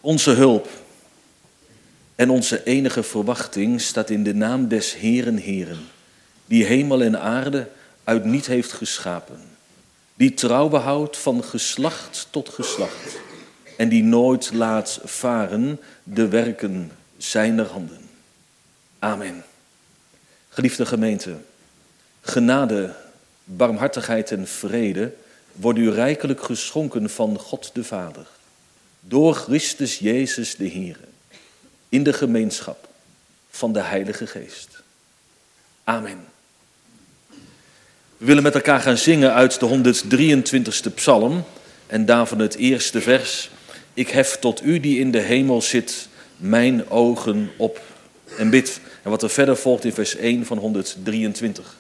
Onze hulp en onze enige verwachting staat in de naam des Heeren Heeren, die hemel en aarde uit niet heeft geschapen, die trouw behoudt van geslacht tot geslacht en die nooit laat varen de werken zijner handen. Amen. Geliefde gemeente, genade, barmhartigheid en vrede worden u rijkelijk geschonken van God de Vader, door Christus Jezus de Heer, in de gemeenschap van de Heilige Geest. Amen. We willen met elkaar gaan zingen uit de 123e psalm en daarvan het eerste vers. Ik hef tot u die in de hemel zit mijn ogen op en bid. En wat er verder volgt in vers 1 van 123.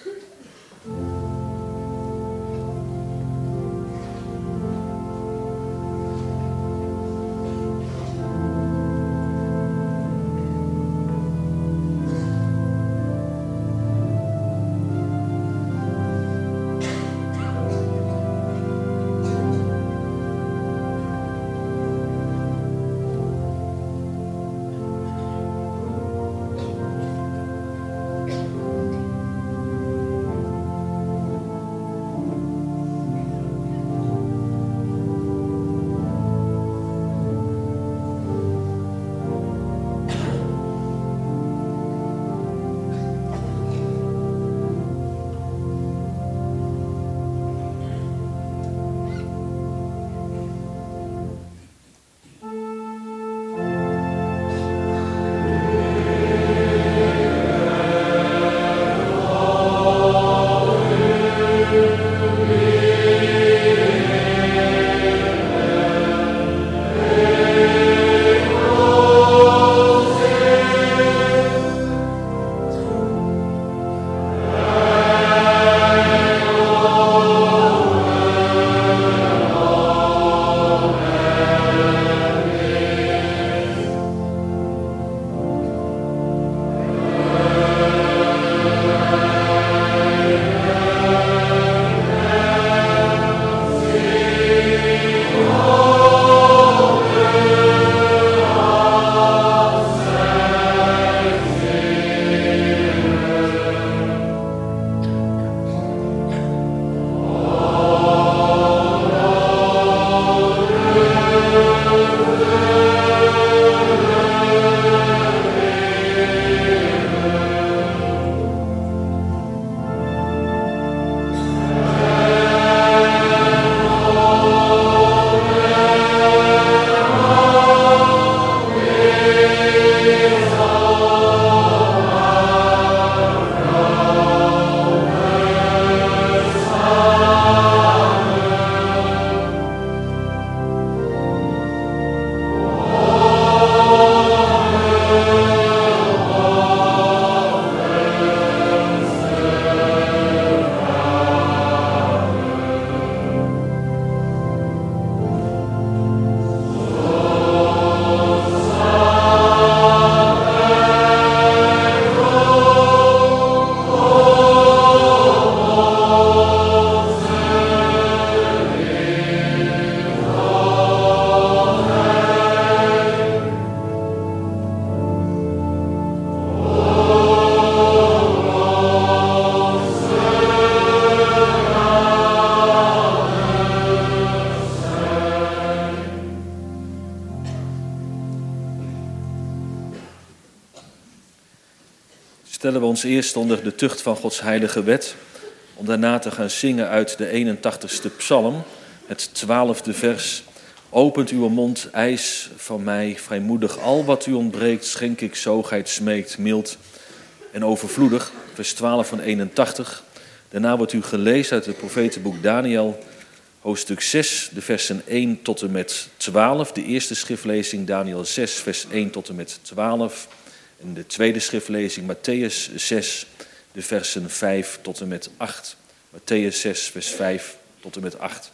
Stellen we ons eerst onder de tucht van Gods heilige wet, om daarna te gaan zingen uit de 81ste psalm, het 12e vers. Opent uw mond, eis van mij, vrijmoedig, al wat u ontbreekt, schenk ik zo gij smeekt, mild en overvloedig. Vers 12 van 81. Daarna wordt u gelezen uit het profetenboek Daniel, hoofdstuk 6, de versen 1 tot en met 12. De eerste schriftlezing Daniel 6, vers 1 tot en met 12. En de tweede schriftlezing Mattheüs 6, de versen 5 tot en met 8. Mattheüs 6, vers 5 tot en met 8.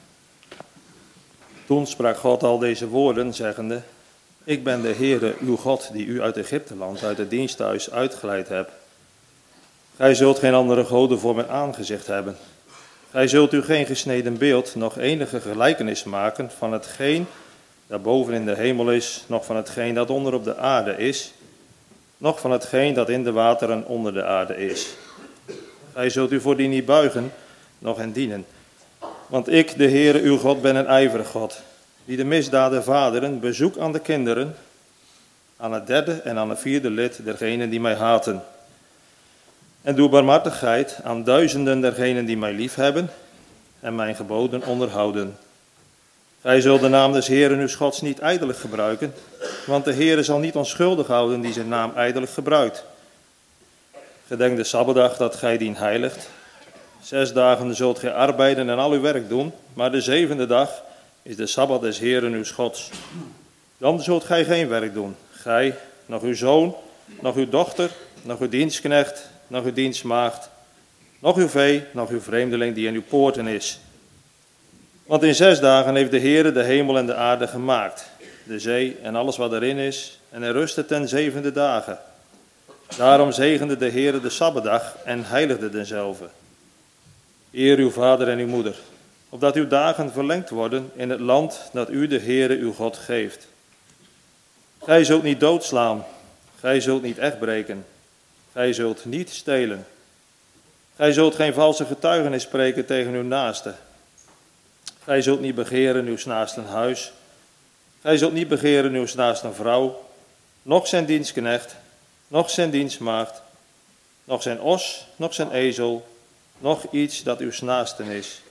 Toen sprak God al deze woorden, zeggende: Ik ben de Heere, uw God, die u uit Egypteland, uit het diensthuis uitgeleid hebt. Gij zult geen andere goden voor mijn aangezicht hebben. Gij zult u geen gesneden beeld, noch enige gelijkenis maken van hetgeen dat boven in de hemel is, noch van hetgeen dat onder op de aarde is, noch van hetgeen dat in de wateren onder de aarde is. Gij zult u voor die niet buigen, noch hen dienen. Want ik, de Heere uw God, ben een ijverig God, die de misdaden vaderen, bezoek aan de kinderen, aan het derde en aan het vierde lid dergenen die mij haten. En doe barmhartigheid aan duizenden dergenen die mij liefhebben en mijn geboden onderhouden. Gij zult de naam des Heeren uw Gods niet ijdelijk gebruiken, want de Heere zal niet onschuldig houden die zijn naam ijdelijk gebruikt. Gedenk de Sabbatdag dat gij dien heiligt. 6 dagen zult gij arbeiden en al uw werk doen, maar de 7e dag is de Sabbat des Heeren uw Gods. Dan zult gij geen werk doen, gij, nog uw zoon, nog uw dochter, nog uw dienstknecht, nog uw dienstmaagd, nog uw vee, nog uw vreemdeling die in uw poorten is. Want in 6 dagen heeft de Heere de hemel en de aarde gemaakt, de zee en alles wat erin is, en hij rustte ten 7e dagen. Daarom zegende de Heere de Sabbatdag en heiligde denzelve. Eer uw vader en uw moeder, opdat uw dagen verlengd worden in het land dat u de Heere uw God geeft. Gij zult niet doodslaan, gij zult niet echtbreken, gij zult niet stelen. Gij zult geen valse getuigenis spreken tegen uw naaste. Gij zult niet begeren uw naasten huis. Gij zult niet begeren uw naasten vrouw, noch zijn dienstknecht, noch zijn dienstmaagd, noch zijn os, noch zijn ezel, noch iets dat uw naasten is.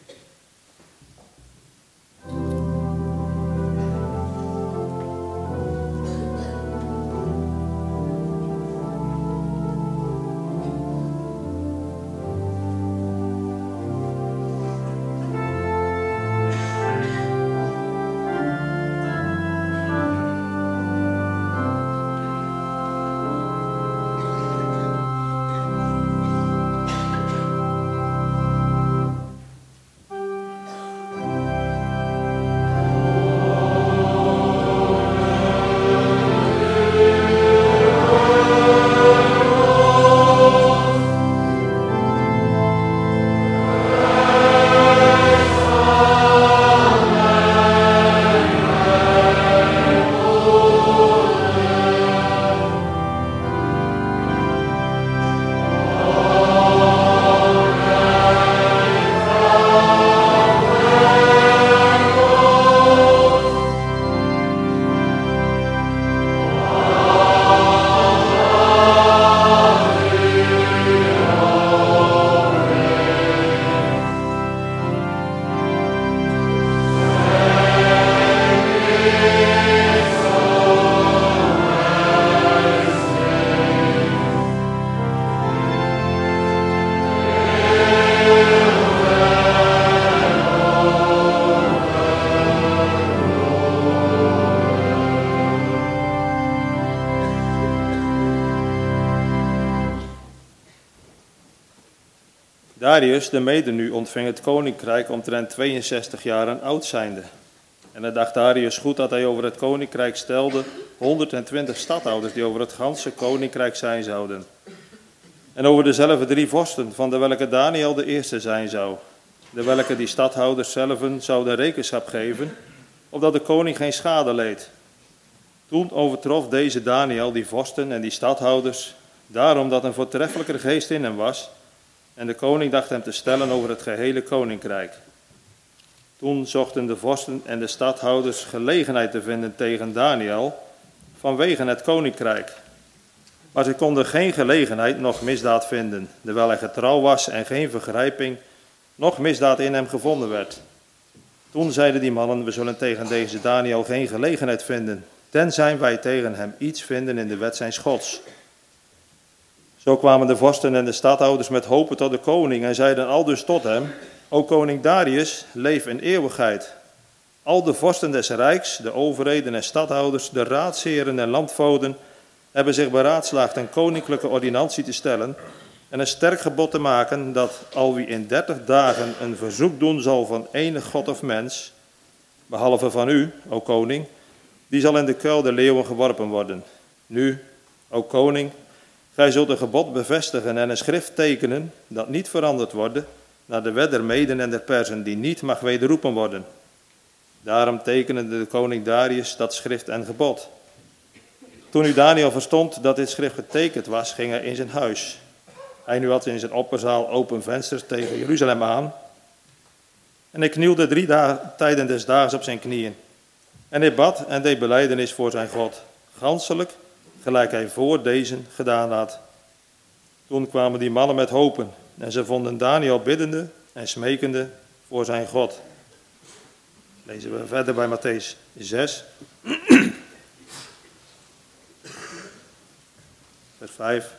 Darius de Mede nu ontving het koninkrijk omtrent 62 jaren oud zijnde. En het dacht Darius goed dat hij over het koninkrijk stelde 120 stadhouders die over het ganse koninkrijk zijn zouden. En over dezelfde 3 vorsten, van de welke Daniel de eerste zijn zou, de welke die stadhouders zelven zouden rekenschap geven, opdat de koning geen schade leed. Toen overtrof deze Daniel die vorsten en die stadhouders, daarom dat een voortreffelijker geest in hem was, en de koning dacht hem te stellen over het gehele koninkrijk. Toen zochten de vorsten en de stadhouders gelegenheid te vinden tegen Daniel vanwege het koninkrijk. Maar ze konden geen gelegenheid noch misdaad vinden, terwijl hij getrouw was en geen vergrijping, noch misdaad in hem gevonden werd. Toen zeiden die mannen, we zullen tegen deze Daniel geen gelegenheid vinden, tenzij wij tegen hem iets vinden in de wet zijns Gods. Zo kwamen de vorsten en de stadhouders met hopen tot de koning en zeiden aldus tot hem, O koning Darius, leef in eeuwigheid. Al de vorsten des rijks, de overheden en stadhouders, de raadsheren en landvoogden hebben zich beraadslaagd een koninklijke ordinantie te stellen en een sterk gebod te maken dat al wie in 30 dagen een verzoek doen zal van enig god of mens, behalve van u, o koning, die zal in de kuil der leeuwen geworpen worden. Nu, o koning, gij zult een gebod bevestigen en een schrift tekenen dat niet veranderd wordt naar de wet der Meden en der Persen die niet mag wederroepen worden. Daarom tekende de koning Darius dat schrift en gebod. Toen nu Daniel verstond dat dit schrift getekend was, ging hij in zijn huis. Hij nu had in zijn opperzaal open vensters tegen Jeruzalem aan. En hij knielde 3 tijden des daags op zijn knieën. En hij bad en deed belijdenis voor zijn God, ganselijk, gelijk hij voor deze gedaan had. Toen kwamen die mannen met hopen en ze vonden Daniel biddende en smekende voor zijn God. Lezen we verder bij Mattheüs 6, vers 5.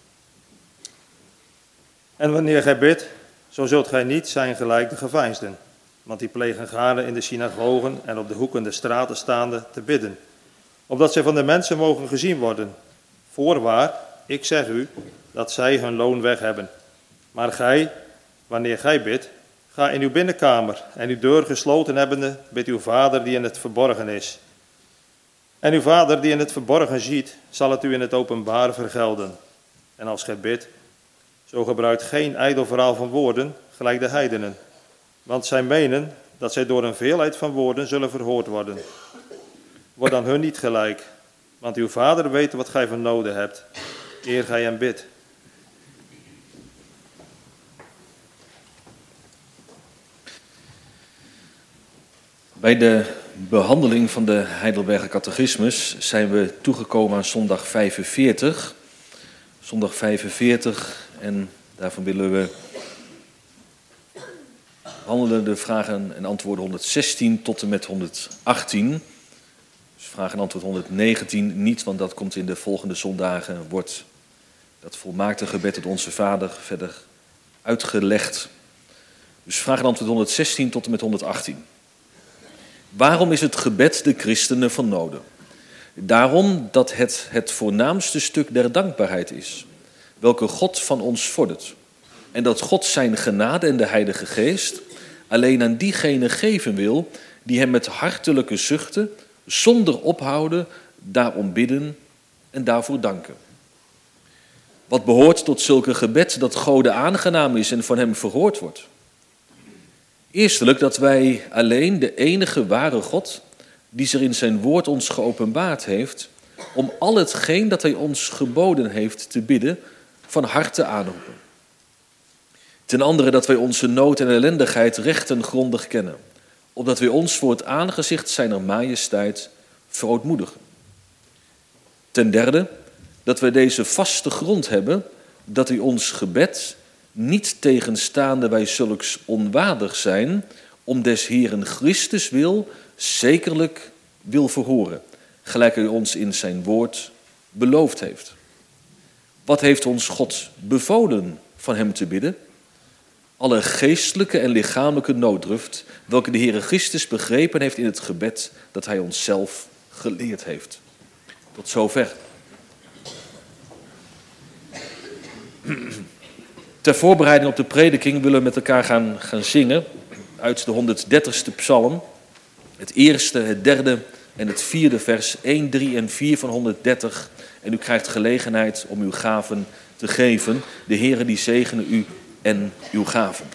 En wanneer gij bidt, zo zult gij niet zijn gelijk de geveinsden, want die plegen gaarne in de synagogen en op de hoeken der straten staande te bidden, opdat zij van de mensen mogen gezien worden. Voorwaar, ik zeg u, dat zij hun loon weg hebben. Maar gij, wanneer gij bidt, ga in uw binnenkamer en uw deur gesloten hebbende, bid uw vader die in het verborgen is. En uw vader die in het verborgen ziet, zal het u in het openbaar vergelden. En als gij bidt, zo gebruikt geen ijdel verhaal van woorden, gelijk de heidenen. Want zij menen dat zij door een veelheid van woorden zullen verhoord worden. Word dan hun niet gelijk, want uw vader weet wat gij van noden hebt, eer gij hem bidt. Bij de behandeling van de Heidelberger Catechismus zijn we toegekomen aan zondag 45. Zondag 45 en daarvan willen we behandelen de vragen en antwoorden 116 tot en met 118. Dus vraag en antwoord 119 niet, want dat komt in de volgende zondagen, wordt dat volmaakte gebed tot onze Vader verder uitgelegd. Dus vraag en antwoord 116 tot en met 118. Waarom is het gebed de christenen van noden? Daarom dat het voornaamste stuk der dankbaarheid is, welke God van ons vordert. En dat God zijn genade en de Heilige Geest alleen aan diegenen geven wil die hem met hartelijke zuchten, zonder ophouden, daarom bidden en daarvoor danken. Wat behoort tot zulke gebed dat Gode aangenaam is en van hem verhoord wordt? Eerstelijk dat wij alleen de enige ware God, die zich in zijn woord ons geopenbaard heeft, om al hetgeen dat hij ons geboden heeft te bidden, van harte aanroepen. Ten andere dat wij onze nood en ellendigheid recht en grondig kennen, opdat wij ons voor het aangezicht zijner majesteit verootmoedigen. Ten derde dat wij deze vaste grond hebben, dat hij ons gebed, niet tegenstaande wij zulks onwaardig zijn, om des Heeren Christus wil, zekerlijk wil verhoren, gelijk hij ons in zijn woord beloofd heeft. Wat heeft ons God bevolen van hem te bidden? Alle geestelijke en lichamelijke nooddruft, welke de Heere Christus begrepen heeft in het gebed dat hij ons zelf geleerd heeft. Tot zover. Ter voorbereiding op de prediking willen we met elkaar gaan zingen uit de 130ste psalm. Het eerste, het derde en het vierde vers, 1, 3 en 4 van 130. En u krijgt gelegenheid om uw gaven te geven. De Heere die zegene u en uw gaven.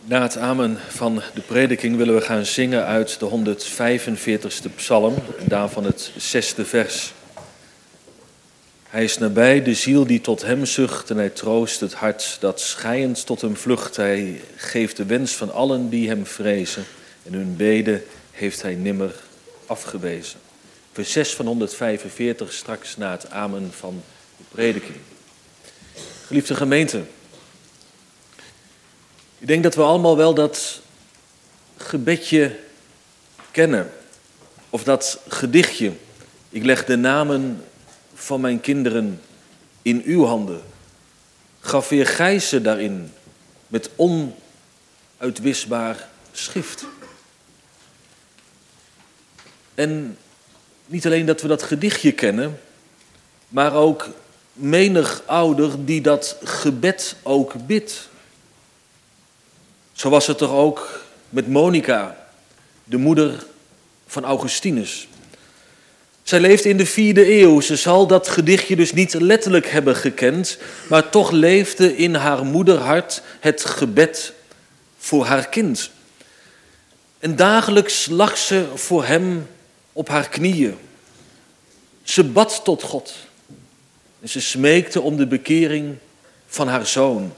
Na het amen van de prediking willen we gaan zingen uit de 145ste psalm, en daarvan het 6e vers. Hij is nabij de ziel die tot hem zucht en hij troost het hart dat schreiend tot hem vlucht. Hij geeft de wens van allen die hem vrezen en hun bede heeft hij nimmer afgewezen. Vers 6 van 145, straks na het amen van de prediking. Geliefde gemeente, ik denk dat we allemaal wel dat gebedje kennen. Of dat gedichtje. Ik leg de namen van mijn kinderen in uw handen. Graveer gij ze daarin met onuitwisbaar schrift. En niet alleen dat we dat gedichtje kennen, maar ook menig ouder die dat gebed ook bidt. Zo was het toch ook met Monica, de moeder van Augustinus. Zij leefde in de 4e eeuw. Ze zal dat gedichtje dus niet letterlijk hebben gekend, maar toch leefde in haar moederhart het gebed voor haar kind. En dagelijks lag ze voor hem op haar knieën. Ze bad tot God en ze smeekte om de bekering van haar zoon.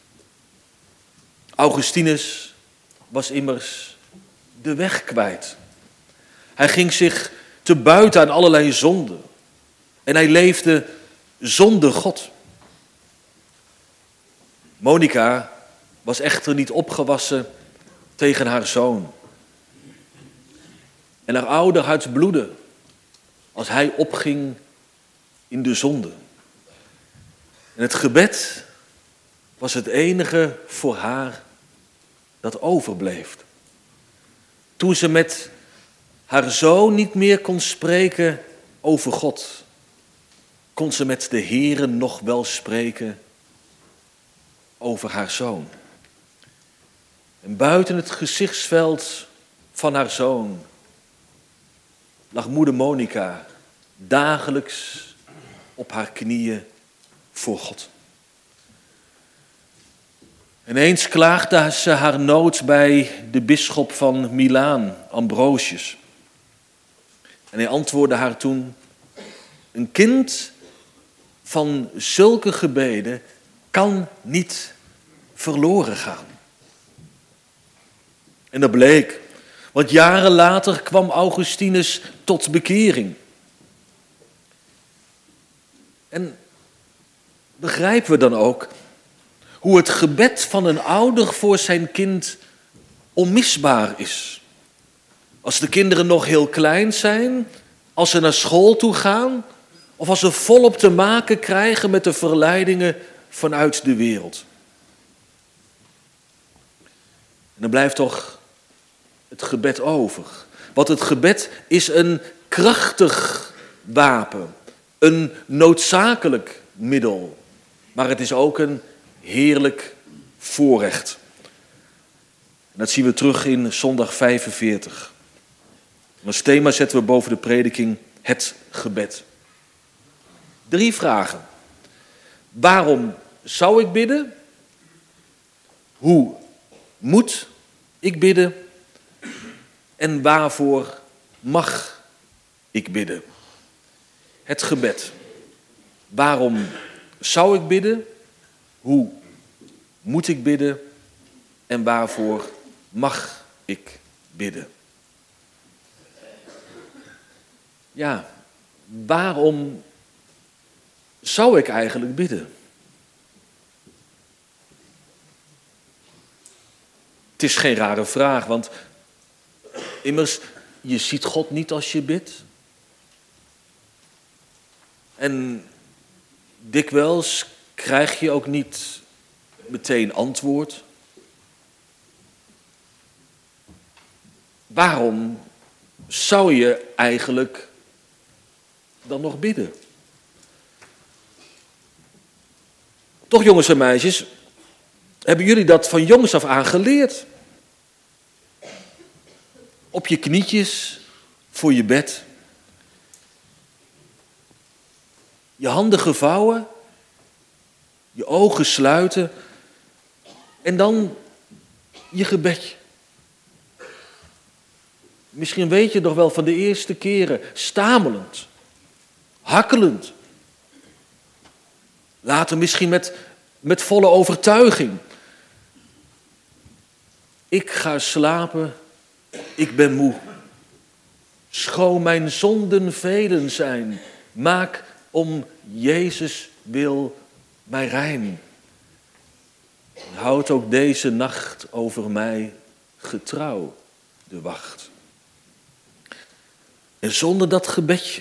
Augustinus was immers de weg kwijt. Hij ging zich te buiten aan allerlei zonden. En hij leefde zonder God. Monica was echter niet opgewassen tegen haar zoon. En haar ouder hart bloedde als hij opging in de zonde. En het gebed was het enige voor haar dat overbleef. Toen ze met haar zoon niet meer kon spreken over God, kon ze met de Heere nog wel spreken over haar zoon. En buiten het gezichtsveld van haar zoon lag moeder Monica dagelijks op haar knieën voor God. En eens klaagde ze haar nood bij de bisschop van Milaan, Ambrosius. En hij antwoordde haar toen: een kind van zulke gebeden kan niet verloren gaan. En dat bleek, want jaren later kwam Augustinus tot bekering. En begrijpen we dan ook hoe het gebed van een ouder voor zijn kind onmisbaar is. Als de kinderen nog heel klein zijn, als ze naar school toe gaan, of als ze volop te maken krijgen met de verleidingen vanuit de wereld. En dan blijft toch het gebed over. Want het gebed is een krachtig wapen, een noodzakelijk middel, maar het is ook een heerlijk voorrecht. En dat zien we terug in zondag 45. En als thema zetten we boven de prediking het gebed. 3 vragen. Waarom zou ik bidden? Hoe moet ik bidden? En waarvoor mag ik bidden? Het gebed. Waarom zou ik bidden? Hoe moet ik bidden? En waarvoor mag ik bidden? Ja, waarom zou ik eigenlijk bidden? Het is geen rare vraag, want immers, je ziet God niet als je bidt. En dikwijls krijg je ook niet meteen antwoord. Waarom zou je eigenlijk dan nog bidden? Toch, jongens en meisjes, hebben jullie dat van jongs af aan geleerd? Op je knietjes voor je bed. Je handen gevouwen, je ogen sluiten en dan je gebedje. Misschien weet je nog wel van de eerste keren, stamelend, hakkelend. Later misschien met volle overtuiging. Ik ga slapen, ik ben moe. Schoon mijn zonden velen zijn, maak om Jezus wil mij rein. Houd ook deze nacht over mij getrouw de wacht. En zonder dat gebedje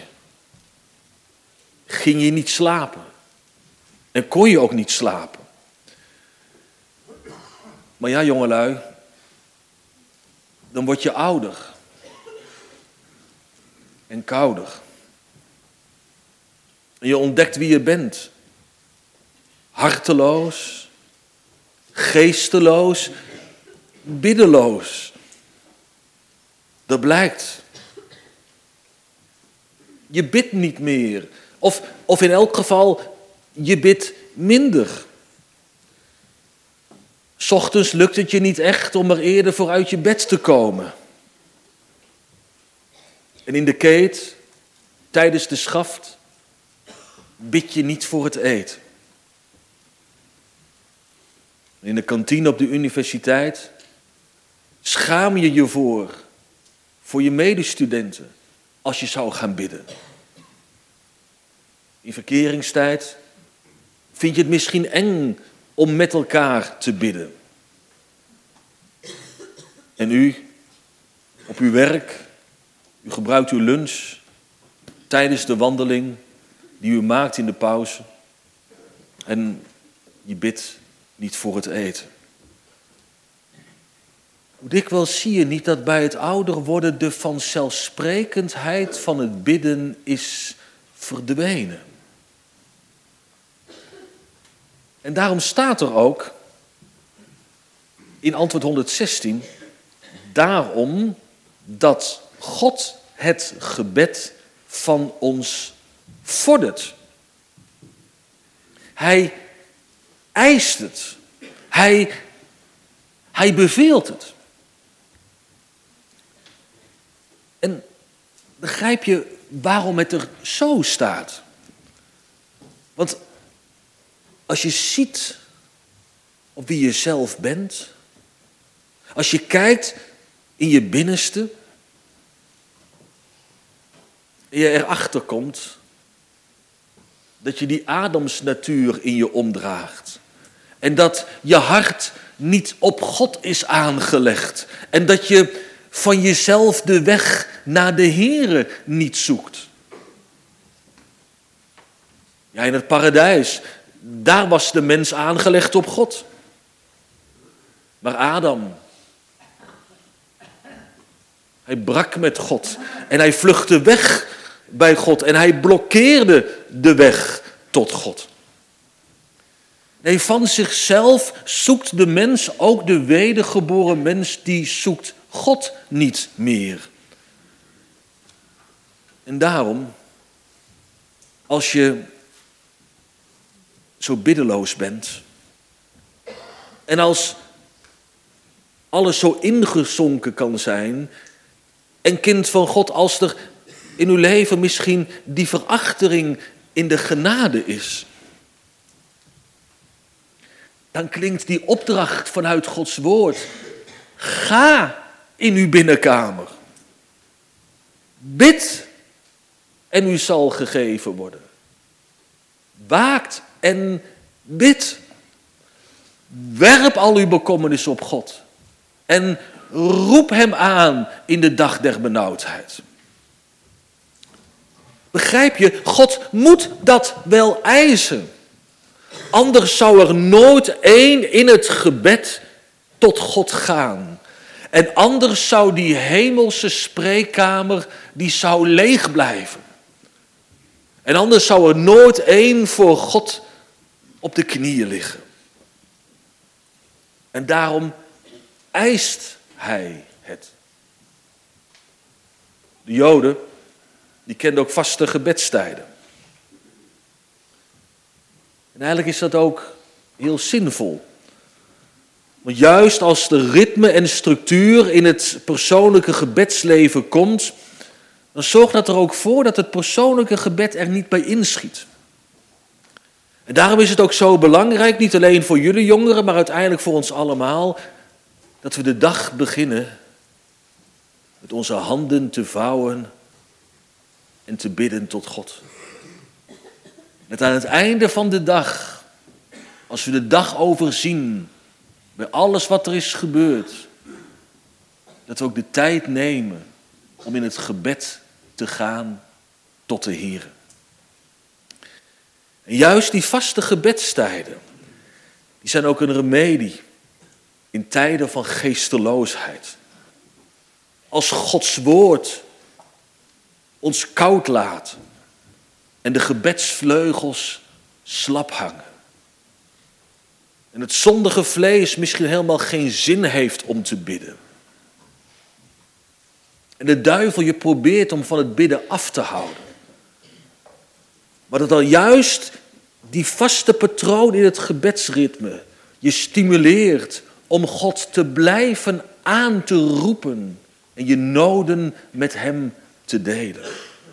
ging je niet slapen. En kon je ook niet slapen. Maar ja, jongelui, dan word je ouder. En kouder. En je ontdekt wie je bent. Harteloos, geesteloos, biddeloos. Dat blijkt. Je bidt niet meer. Of in elk geval, je bidt minder. 'S Ochtends lukt het je niet echt om er eerder voor uit je bed te komen. En in de keet, tijdens de schaft, bid je niet voor het eten. In de kantine op de universiteit schaam je je voor je medestudenten, als je zou gaan bidden. In verkeringstijd vind je het misschien eng om met elkaar te bidden. En u, op uw werk, u gebruikt uw lunch tijdens de wandeling die u maakt in de pauze. En je bidt niet voor het eten. Hoe dikwijls zie je niet dat bij het ouder worden de vanzelfsprekendheid van het bidden is verdwenen. En daarom staat er ook in antwoord 116, daarom dat God het gebed van ons vordert. Hij eist het. Hij beveelt het. En begrijp je waarom het er zo staat? Want als je ziet op wie je zelf bent, als je kijkt in je binnenste, en je erachter komt dat je die Adamsnatuur in je omdraagt. En dat je hart niet op God is aangelegd. En dat je van jezelf de weg naar de Here niet zoekt. Ja, in het paradijs, daar was de mens aangelegd op God. Maar Adam, hij brak met God en hij vluchtte weg bij God en hij blokkeerde de weg tot God. Nee, van zichzelf zoekt de mens, ook de wedergeboren mens, die zoekt God niet meer. En daarom, als je zo biddeloos bent en als alles zo ingezonken kan zijn en kind van God, als er in uw leven misschien die verachtering in de genade is, dan klinkt die opdracht vanuit Gods woord: ga in uw binnenkamer. Bid en u zal gegeven worden. Waakt en bid. Werp al uw bekommernis op God. En roep hem aan in de dag der benauwdheid. Begrijp je, God moet dat wel eisen. Anders zou er nooit één in het gebed tot God gaan. En anders zou die hemelse spreekkamer, die zou leeg blijven. En anders zou er nooit één voor God op de knieën liggen. En daarom eist hij het. De Joden, die kenden ook vaste gebedstijden. En eigenlijk is dat ook heel zinvol. Want juist als de ritme en structuur in het persoonlijke gebedsleven komt, dan zorgt dat er ook voor dat het persoonlijke gebed er niet bij inschiet. En daarom is het ook zo belangrijk, niet alleen voor jullie jongeren, maar uiteindelijk voor ons allemaal, dat we de dag beginnen met onze handen te vouwen en te bidden tot God. Dat aan het einde van de dag, als we de dag overzien, bij alles wat er is gebeurd, dat we ook de tijd nemen om in het gebed te gaan tot de Heer. En juist die vaste gebedstijden, die zijn ook een remedie in tijden van geesteloosheid. Als Gods woord ons koud laat en de gebedsvleugels slap hangen. En het zondige vlees misschien helemaal geen zin heeft om te bidden. En de duivel je probeert om van het bidden af te houden. Maar dat dan juist die vaste patroon in het gebedsritme je stimuleert om God te blijven aan te roepen en je noden met hem te delen.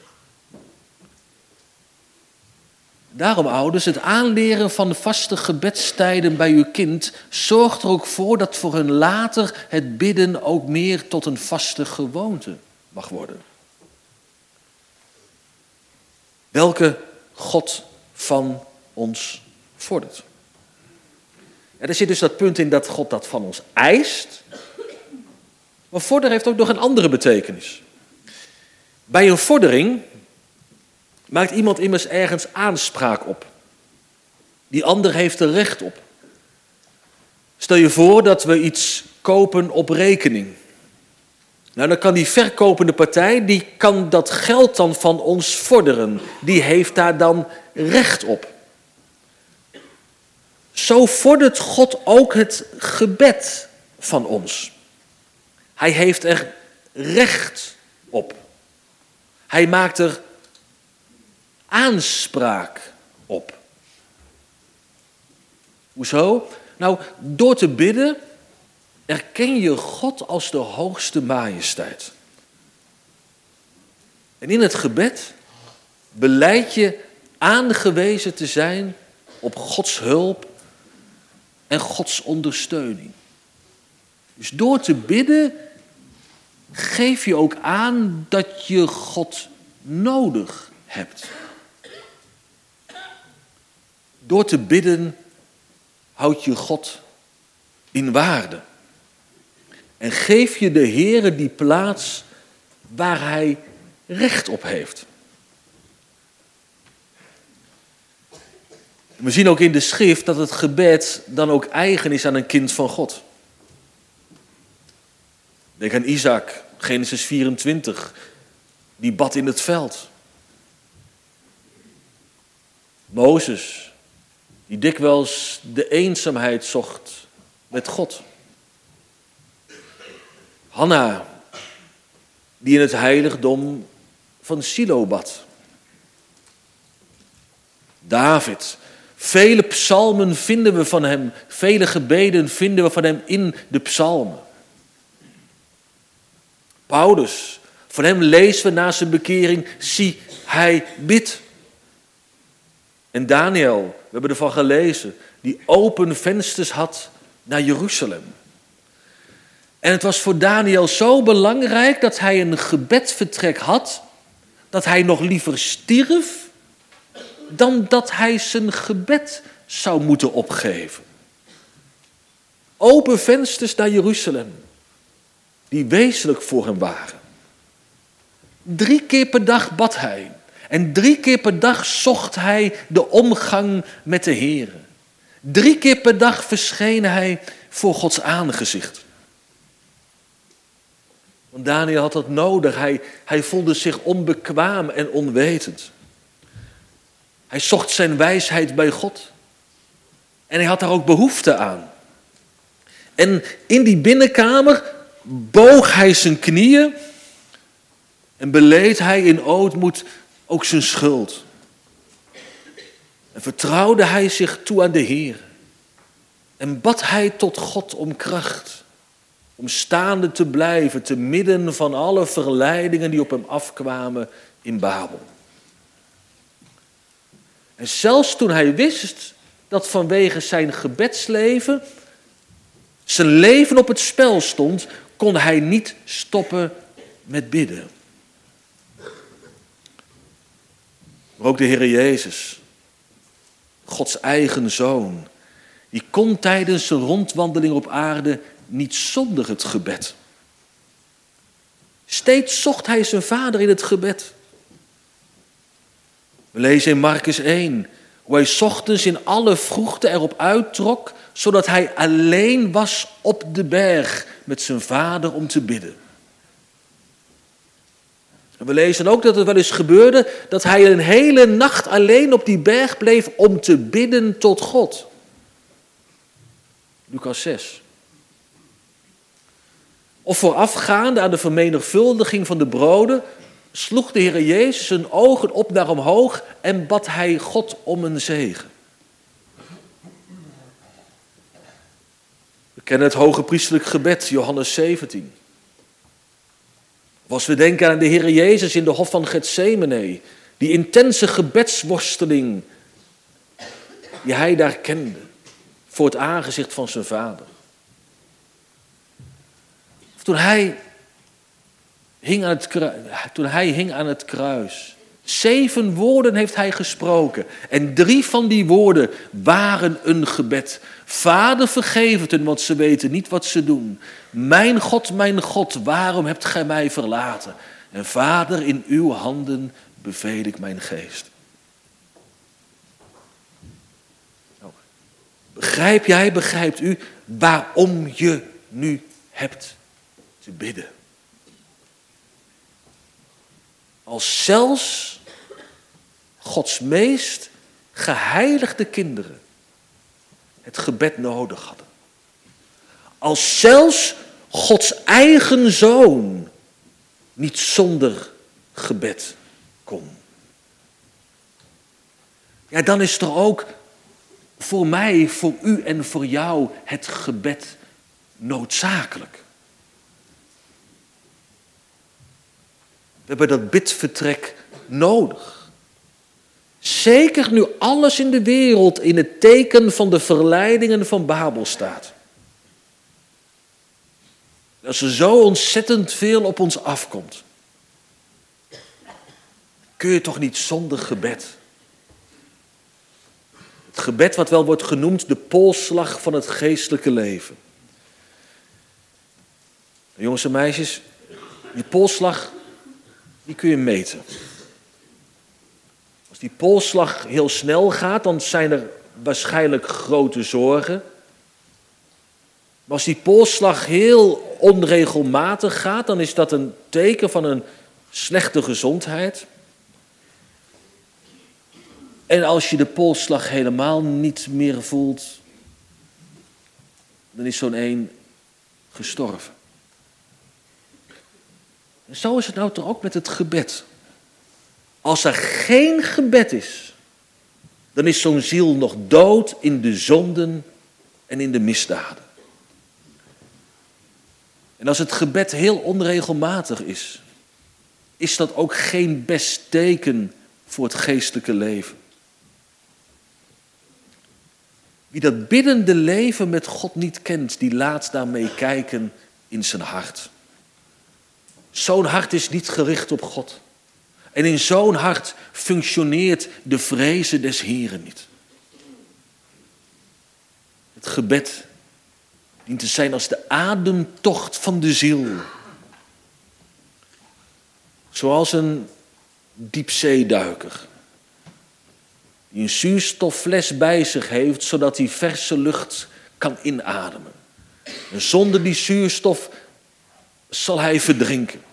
Daarom, ouders, het aanleren van vaste gebedstijden bij uw kind zorgt er ook voor dat voor hen later het bidden ook meer tot een vaste gewoonte mag worden. Welke God van ons vordert. Ja, er zit dus dat punt in dat God dat van ons eist. Maar vorderen heeft ook nog een andere betekenis. Bij een vordering maakt iemand immers ergens aanspraak op. Die ander heeft er recht op. Stel je voor dat we iets kopen op rekening. Nou, dan kan die verkopende partij, die kan dat geld dan van ons vorderen. Die heeft daar dan recht op. Zo vordert God ook het gebed van ons. Hij heeft er recht op. Hij maakt er aanspraak op. Hoezo? Nou, door te bidden erken je God als de hoogste majesteit. En in het gebed belijd je aangewezen te zijn op Gods hulp en Gods ondersteuning. Dus door te bidden geef je ook aan dat je God nodig hebt. Door te bidden houd je God in waarde. En geef je de Heere die plaats waar hij recht op heeft. We zien ook in de schrift dat het gebed dan ook eigen is aan een kind van God. Denk aan Isaac, Genesis 24, die bad in het veld. Mozes, die dikwijls de eenzaamheid zocht met God. Hanna, die in het heiligdom van Silo bad. David, vele psalmen vinden we van hem, vele gebeden vinden we van hem in de psalmen. Paulus, van hem lezen we na zijn bekering, zie, hij bidt. En Daniel, we hebben ervan gelezen, die open vensters had naar Jeruzalem. En het was voor Daniel zo belangrijk dat hij een gebedvertrek had, dat hij nog liever stierf dan dat hij zijn gebed zou moeten opgeven. Open vensters naar Jeruzalem, die wezenlijk voor hem waren. 3 keer per dag bad hij. En 3 keer per dag zocht hij de omgang met de Heere. 3 keer per dag verscheen hij voor Gods aangezicht. Want Daniel had dat nodig. Hij voelde zich onbekwaam en onwetend. Hij zocht zijn wijsheid bij God. En hij had daar ook behoefte aan. En in die binnenkamer boog hij zijn knieën en beleed hij in ootmoed ook zijn schuld. En vertrouwde hij zich toe aan de Heer. En bad hij tot God om kracht, om staande te blijven te midden van alle verleidingen die op hem afkwamen in Babel. En zelfs toen hij wist dat vanwege zijn gebedsleven zijn leven op het spel stond, kon hij niet stoppen met bidden. Maar ook de Heer Jezus, Gods eigen Zoon, die kon tijdens zijn rondwandeling op aarde niet zonder het gebed. Steeds zocht hij zijn Vader in het gebed. We lezen in Markus 1 hoe hij 's ochtends in alle vroegte erop uittrok, zodat hij alleen was op de berg met zijn Vader om te bidden. En we lezen ook dat het wel eens gebeurde dat hij een hele nacht alleen op die berg bleef om te bidden tot God. Lucas 6. Of voorafgaande aan de vermenigvuldiging van de broden sloeg de Heer Jezus zijn ogen op naar omhoog en bad hij God om een zegen. We kennen het hoge priesterlijk gebed, Johannes 17. Of als we denken aan de Heer Jezus in de hof van Getsemane, die intense gebedsworsteling die hij daar kende voor het aangezicht van zijn Vader. Of toen hij hing aan het kruis. 7 woorden heeft hij gesproken. En 3 van die woorden waren een gebed. Vader, vergeef het hun, want ze weten niet wat ze doen. Mijn God, waarom hebt gij mij verlaten? En Vader, in uw handen beveel ik mijn geest. Nou, begrijpt u waarom je nu hebt te bidden? Als zelfs Gods meest geheiligde kinderen het gebed nodig hadden. Als zelfs Gods eigen Zoon niet zonder gebed kon. Ja, dan is er ook voor mij, voor u en voor jou het gebed noodzakelijk. We hebben dat bidvertrek nodig. Zeker nu alles in de wereld in het teken van de verleidingen van Babel staat. Als er zo ontzettend veel op ons afkomt, kun je toch niet zonder gebed. Het gebed wat wel wordt genoemd de polsslag van het geestelijke leven. Jongens en meisjes, die polsslag, die kun je meten. Als die polsslag heel snel gaat, dan zijn er waarschijnlijk grote zorgen. Maar als die polsslag heel onregelmatig gaat, dan is dat een teken van een slechte gezondheid. En als je de polsslag helemaal niet meer voelt, dan is zo'n een gestorven. En zo is het nou toch ook met het gebed. Als er geen gebed is, dan is zo'n ziel nog dood in de zonden en in de misdaden. En als het gebed heel onregelmatig is dat ook geen best teken voor het geestelijke leven. Wie dat biddende leven met God niet kent, die laat daarmee kijken in zijn hart. Zo'n hart is niet gericht op God. En in zo'n hart functioneert de vreze des Heren niet. Het gebed dient te zijn als de ademtocht van de ziel. Zoals een diepzeeduiker die een zuurstoffles bij zich heeft, zodat hij verse lucht kan inademen. En zonder die zuurstof zal hij verdrinken.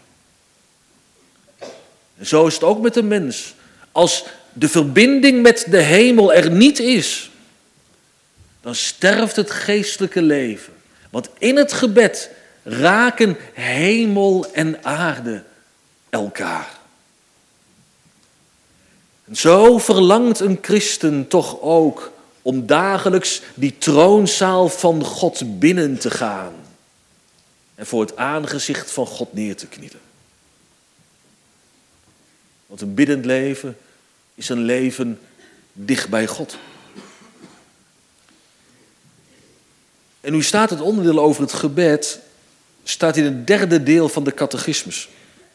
En zo is het ook met de mens. Als de verbinding met de hemel er niet is, dan sterft het geestelijke leven. Want in het gebed raken hemel en aarde elkaar. En zo verlangt een christen toch ook om dagelijks die troonzaal van God binnen te gaan en voor het aangezicht van God neer te knielen. Want een biddend leven is een leven dicht bij God. En nu staat het onderdeel over het gebed, staat in het derde deel van de catechismus.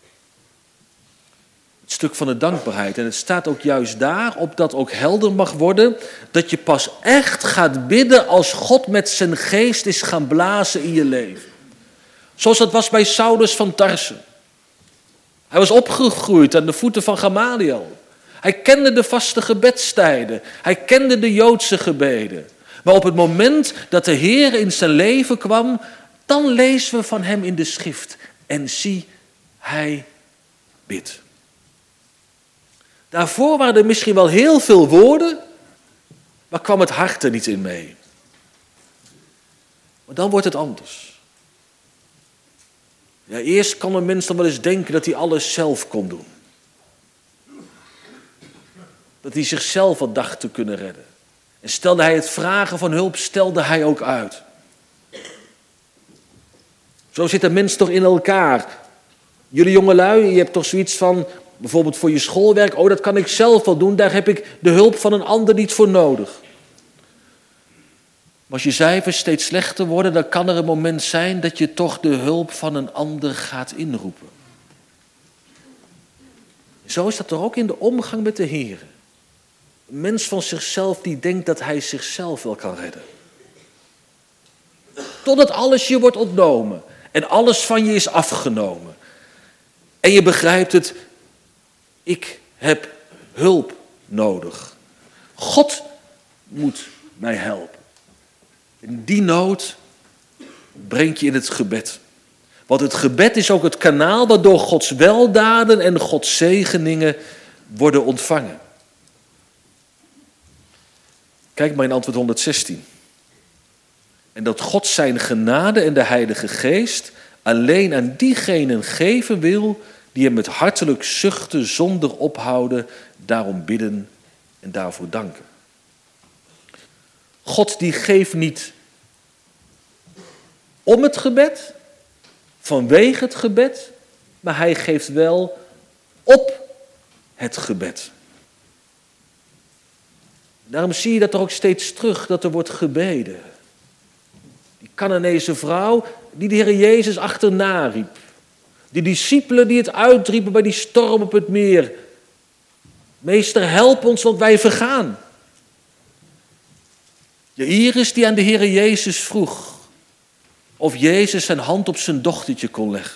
Het stuk van de dankbaarheid. En het staat ook juist daar, opdat ook helder mag worden, dat je pas echt gaat bidden als God met zijn geest is gaan blazen in je leven. Zoals dat was bij Saulus van Tarse. Hij was opgegroeid aan de voeten van Gamaliel. Hij kende de vaste gebedstijden. Hij kende de Joodse gebeden. Maar op het moment dat de Heer in zijn leven kwam, dan lezen we van hem in de schrift. En zie, hij bidt. Daarvoor waren er misschien wel heel veel woorden, maar kwam het hart er niet in mee. Maar dan wordt het anders. Ja, eerst kan een mens dan wel eens denken dat hij alles zelf kon doen. Dat hij zichzelf wat dacht te kunnen redden. En stelde hij het vragen van hulp, stelde hij ook uit. Zo zit een mens toch in elkaar. Jullie jongelui, je hebt toch zoiets van, bijvoorbeeld voor je schoolwerk, dat kan ik zelf wel doen, daar heb ik de hulp van een ander niet voor nodig. Maar als je cijfers steeds slechter worden, dan kan er een moment zijn dat je toch de hulp van een ander gaat inroepen. Zo is dat toch ook in de omgang met de Heer. Een mens van zichzelf die denkt dat hij zichzelf wel kan redden. Totdat alles je wordt ontnomen en alles van je is afgenomen. En je begrijpt het, ik heb hulp nodig. God moet mij helpen. En die nood brengt je in het gebed. Want het gebed is ook het kanaal waardoor Gods weldaden en Gods zegeningen worden ontvangen. Kijk maar in antwoord 116. En dat God zijn genade en de Heilige Geest alleen aan diegenen geven wil die hem met hartelijk zuchten zonder ophouden daarom bidden en daarvoor danken. God die geeft niet om het gebed, vanwege het gebed, maar hij geeft wel op het gebed. Daarom zie je dat er ook steeds terug, dat er wordt gebeden. Die Canaanese vrouw die de Heer Jezus achterna riep. Die discipelen die het uitriepen bij die storm op het meer. Meester, help ons, want wij vergaan. Jairus die aan de Heer Jezus vroeg of Jezus zijn hand op zijn dochtertje kon leggen.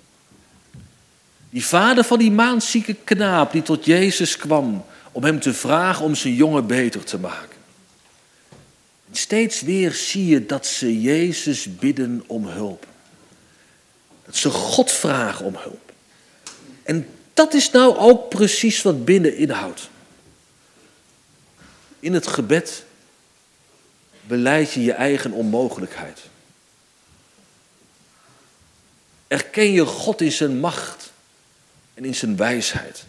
Die vader van die maanzieke knaap die tot Jezus kwam om hem te vragen om zijn jongen beter te maken. En steeds weer zie je dat ze Jezus bidden om hulp. Dat ze God vragen om hulp. En dat is nou ook precies wat bidden inhoudt. In het gebed belijd je je eigen onmogelijkheid. Erken je God in zijn macht en in zijn wijsheid.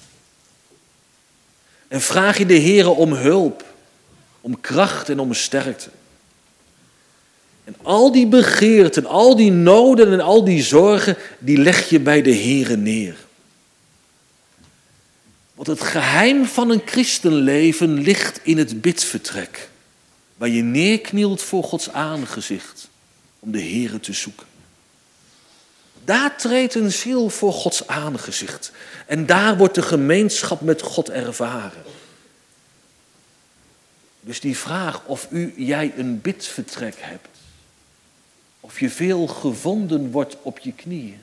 En vraag je de Heere om hulp, om kracht en om sterkte. En al die begeerten, al die noden en al die zorgen, die leg je bij de Heere neer. Want het geheim van een christenleven ligt in het bidvertrek, waar je neerknielt voor Gods aangezicht om de Heere te zoeken. Daar treedt een ziel voor Gods aangezicht. En daar wordt de gemeenschap met God ervaren. Dus die vraag of jij een bidvertrek hebt. Of je veel gevonden wordt op je knieën.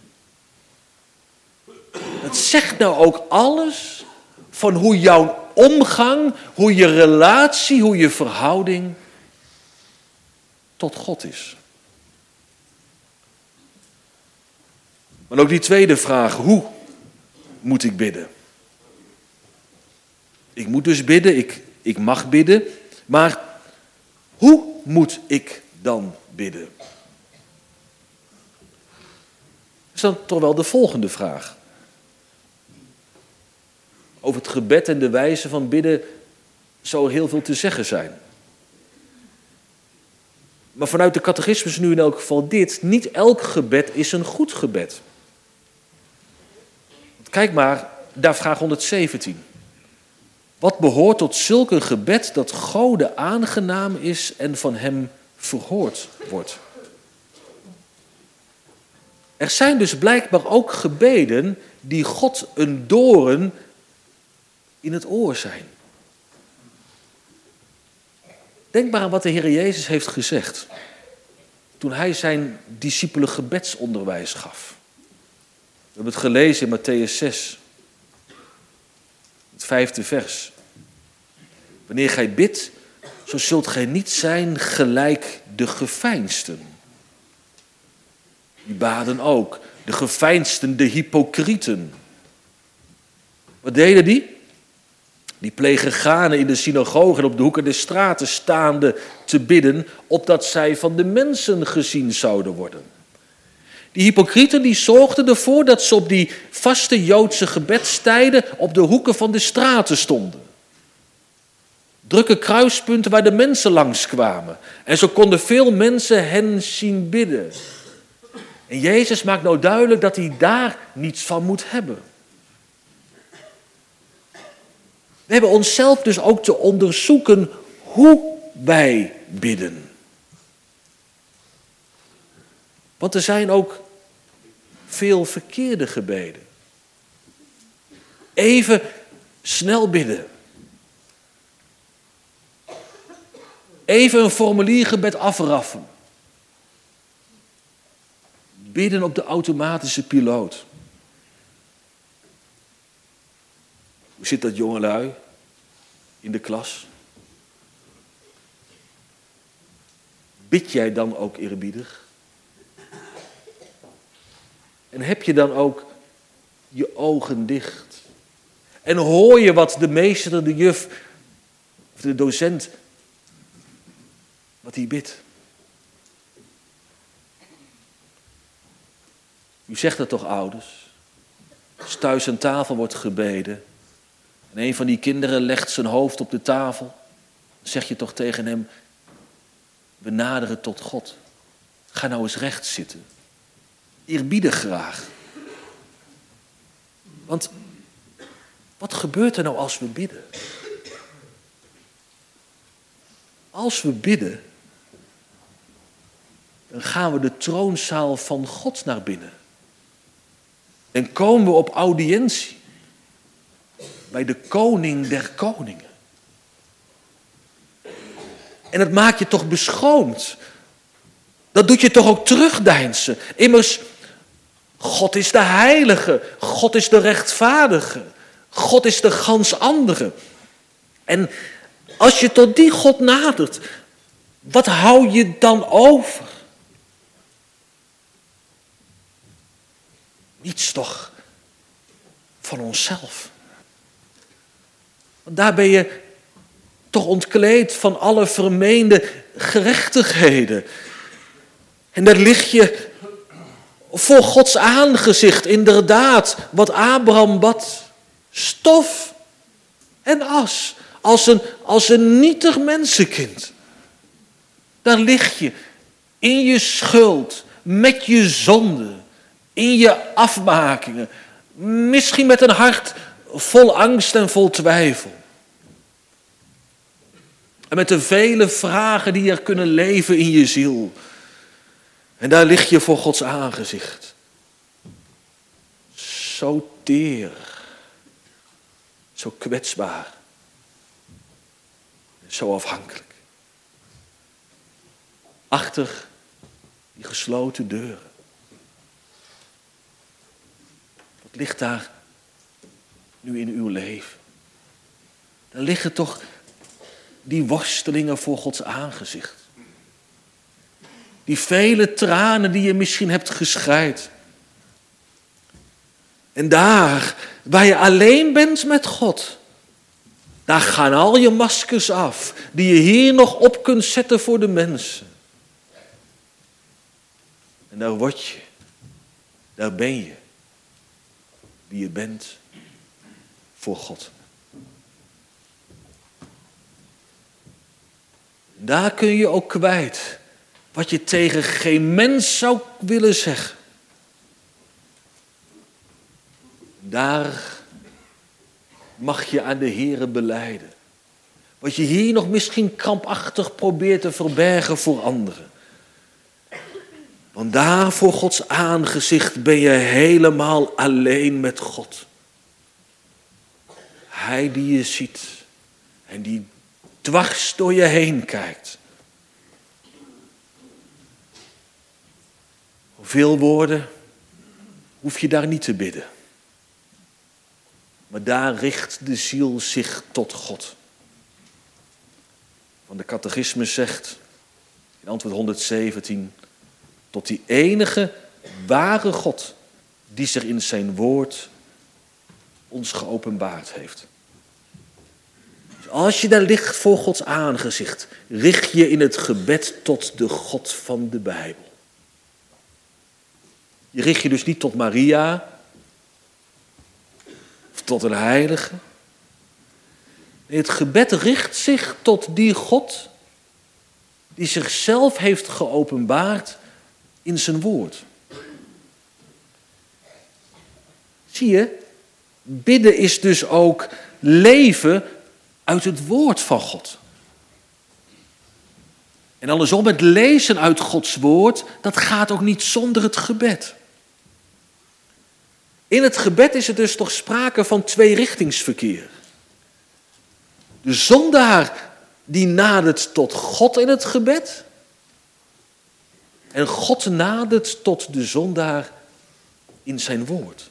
Dat zegt nou ook alles van hoe jouw omgang, hoe je relatie, hoe je verhouding tot God is. Maar ook die tweede vraag, hoe moet ik bidden? Ik moet dus bidden, ik mag bidden, maar hoe moet ik dan bidden? Dat is dan toch wel de volgende vraag. Over het gebed en de wijze van bidden zou er heel veel te zeggen zijn. Maar vanuit de catechismus nu in elk geval dit. Niet elk gebed is een goed gebed. Kijk maar naar vraag 117. Wat behoort tot zulk een gebed dat Gode aangenaam is en van hem verhoord wordt? Er zijn dus blijkbaar ook gebeden die God een doorn in het oor zijn. Denk maar aan wat de Heer Jezus heeft gezegd toen hij zijn discipelen gebedsonderwijs gaf. We hebben het gelezen in Mattheüs 6, het 5e vers. Wanneer gij bidt, zo zult gij niet zijn gelijk de geveinsden. Die baden ook, de geveinsden, de hypocrieten. Wat deden die? Die plegen ganen in de synagogen en op de hoeken der straten staande te bidden, opdat zij van de mensen gezien zouden worden. Die hypocrieten die zorgden ervoor dat ze op die vaste Joodse gebedstijden op de hoeken van de straten stonden. Drukke kruispunten waar de mensen langskwamen. En zo konden veel mensen hen zien bidden. En Jezus maakt nou duidelijk dat hij daar niets van moet hebben. We hebben onszelf dus ook te onderzoeken hoe wij bidden. Want er zijn ook veel verkeerde gebeden. Even snel bidden. Even een formuliergebed afraffen. Bidden op de automatische piloot. Hoe zit dat jongelui in de klas? Bid jij dan ook eerbiedig? En heb je dan ook je ogen dicht? En hoor je wat de meester, de juf of de docent, wat hij bidt? U zegt dat toch, ouders? Als thuis aan tafel wordt gebeden en een van die kinderen legt zijn hoofd op de tafel, dan zeg je toch tegen hem: we naderen tot God. Ga nou eens recht zitten. Eerbiedig graag. Want wat gebeurt er nou als we bidden? Als we bidden, dan gaan we de troonzaal van God naar binnen. En komen we op audiëntie bij de koning der koningen. En dat maakt je toch beschroomd. Dat doet je toch ook terugdeinzen. Immers, God is de heilige. God is de rechtvaardige. God is de gans andere. En als je tot die God nadert, wat hou je dan over? Niets toch van onszelf. Want daar ben je toch ontkleed van alle vermeende gerechtigheden. En daar lig je voor Gods aangezicht, inderdaad, wat Abraham bad. Stof en as, als een nietig mensenkind. Daar lig je in je schuld, met je zonde, in je afmakingen. Misschien met een hart vol angst en vol twijfel. En met de vele vragen die er kunnen leven in je ziel. En daar lig je voor Gods aangezicht. Zo teer. Zo kwetsbaar. Zo afhankelijk. Achter die gesloten deuren. Wat ligt daar nu in uw leven? Daar liggen toch die worstelingen voor Gods aangezicht. Die vele tranen die je misschien hebt geschreid. En daar, waar je alleen bent met God, daar gaan al je maskers af, die je hier nog op kunt zetten voor de mensen. En daar word je, daar ben je, wie je bent voor God. En daar kun je ook kwijt wat je tegen geen mens zou willen zeggen. Daar mag je aan de Heere belijden. Wat je hier nog misschien krampachtig probeert te verbergen voor anderen. Want daar voor Gods aangezicht ben je helemaal alleen met God. Hij die je ziet en die dwars door je heen kijkt. Veel woorden hoef je daar niet te bidden. Maar daar richt de ziel zich tot God. Want de catechismus zegt in antwoord 117... tot die enige ware God die zich in zijn woord ons geopenbaard heeft. Dus als je daar ligt voor Gods aangezicht, richt je in het gebed tot de God van de Bijbel. Je richt je dus niet tot Maria of tot een heilige. Nee, het gebed richt zich tot die God die zichzelf heeft geopenbaard in zijn woord. Zie je, bidden is dus ook leven uit het woord van God. En andersom, het lezen uit Gods woord, dat gaat ook niet zonder het gebed. In het gebed is er dus toch sprake van tweerichtingsverkeer. De zondaar die nadert tot God in het gebed. En God nadert tot de zondaar in zijn woord.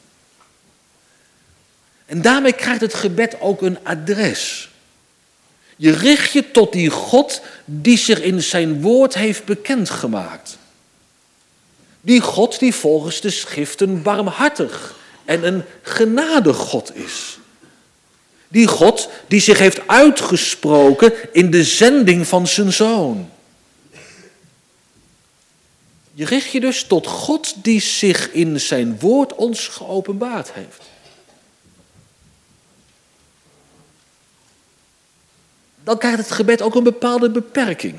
En daarmee krijgt het gebed ook een adres. Je richt je tot die God die zich in zijn woord heeft bekendgemaakt. Die God die volgens de schriften barmhartig en een genadig God is. Die God die zich heeft uitgesproken in de zending van zijn Zoon. Je richt je dus tot God die zich in zijn woord ons geopenbaard heeft. Dan krijgt het gebed ook een bepaalde beperking.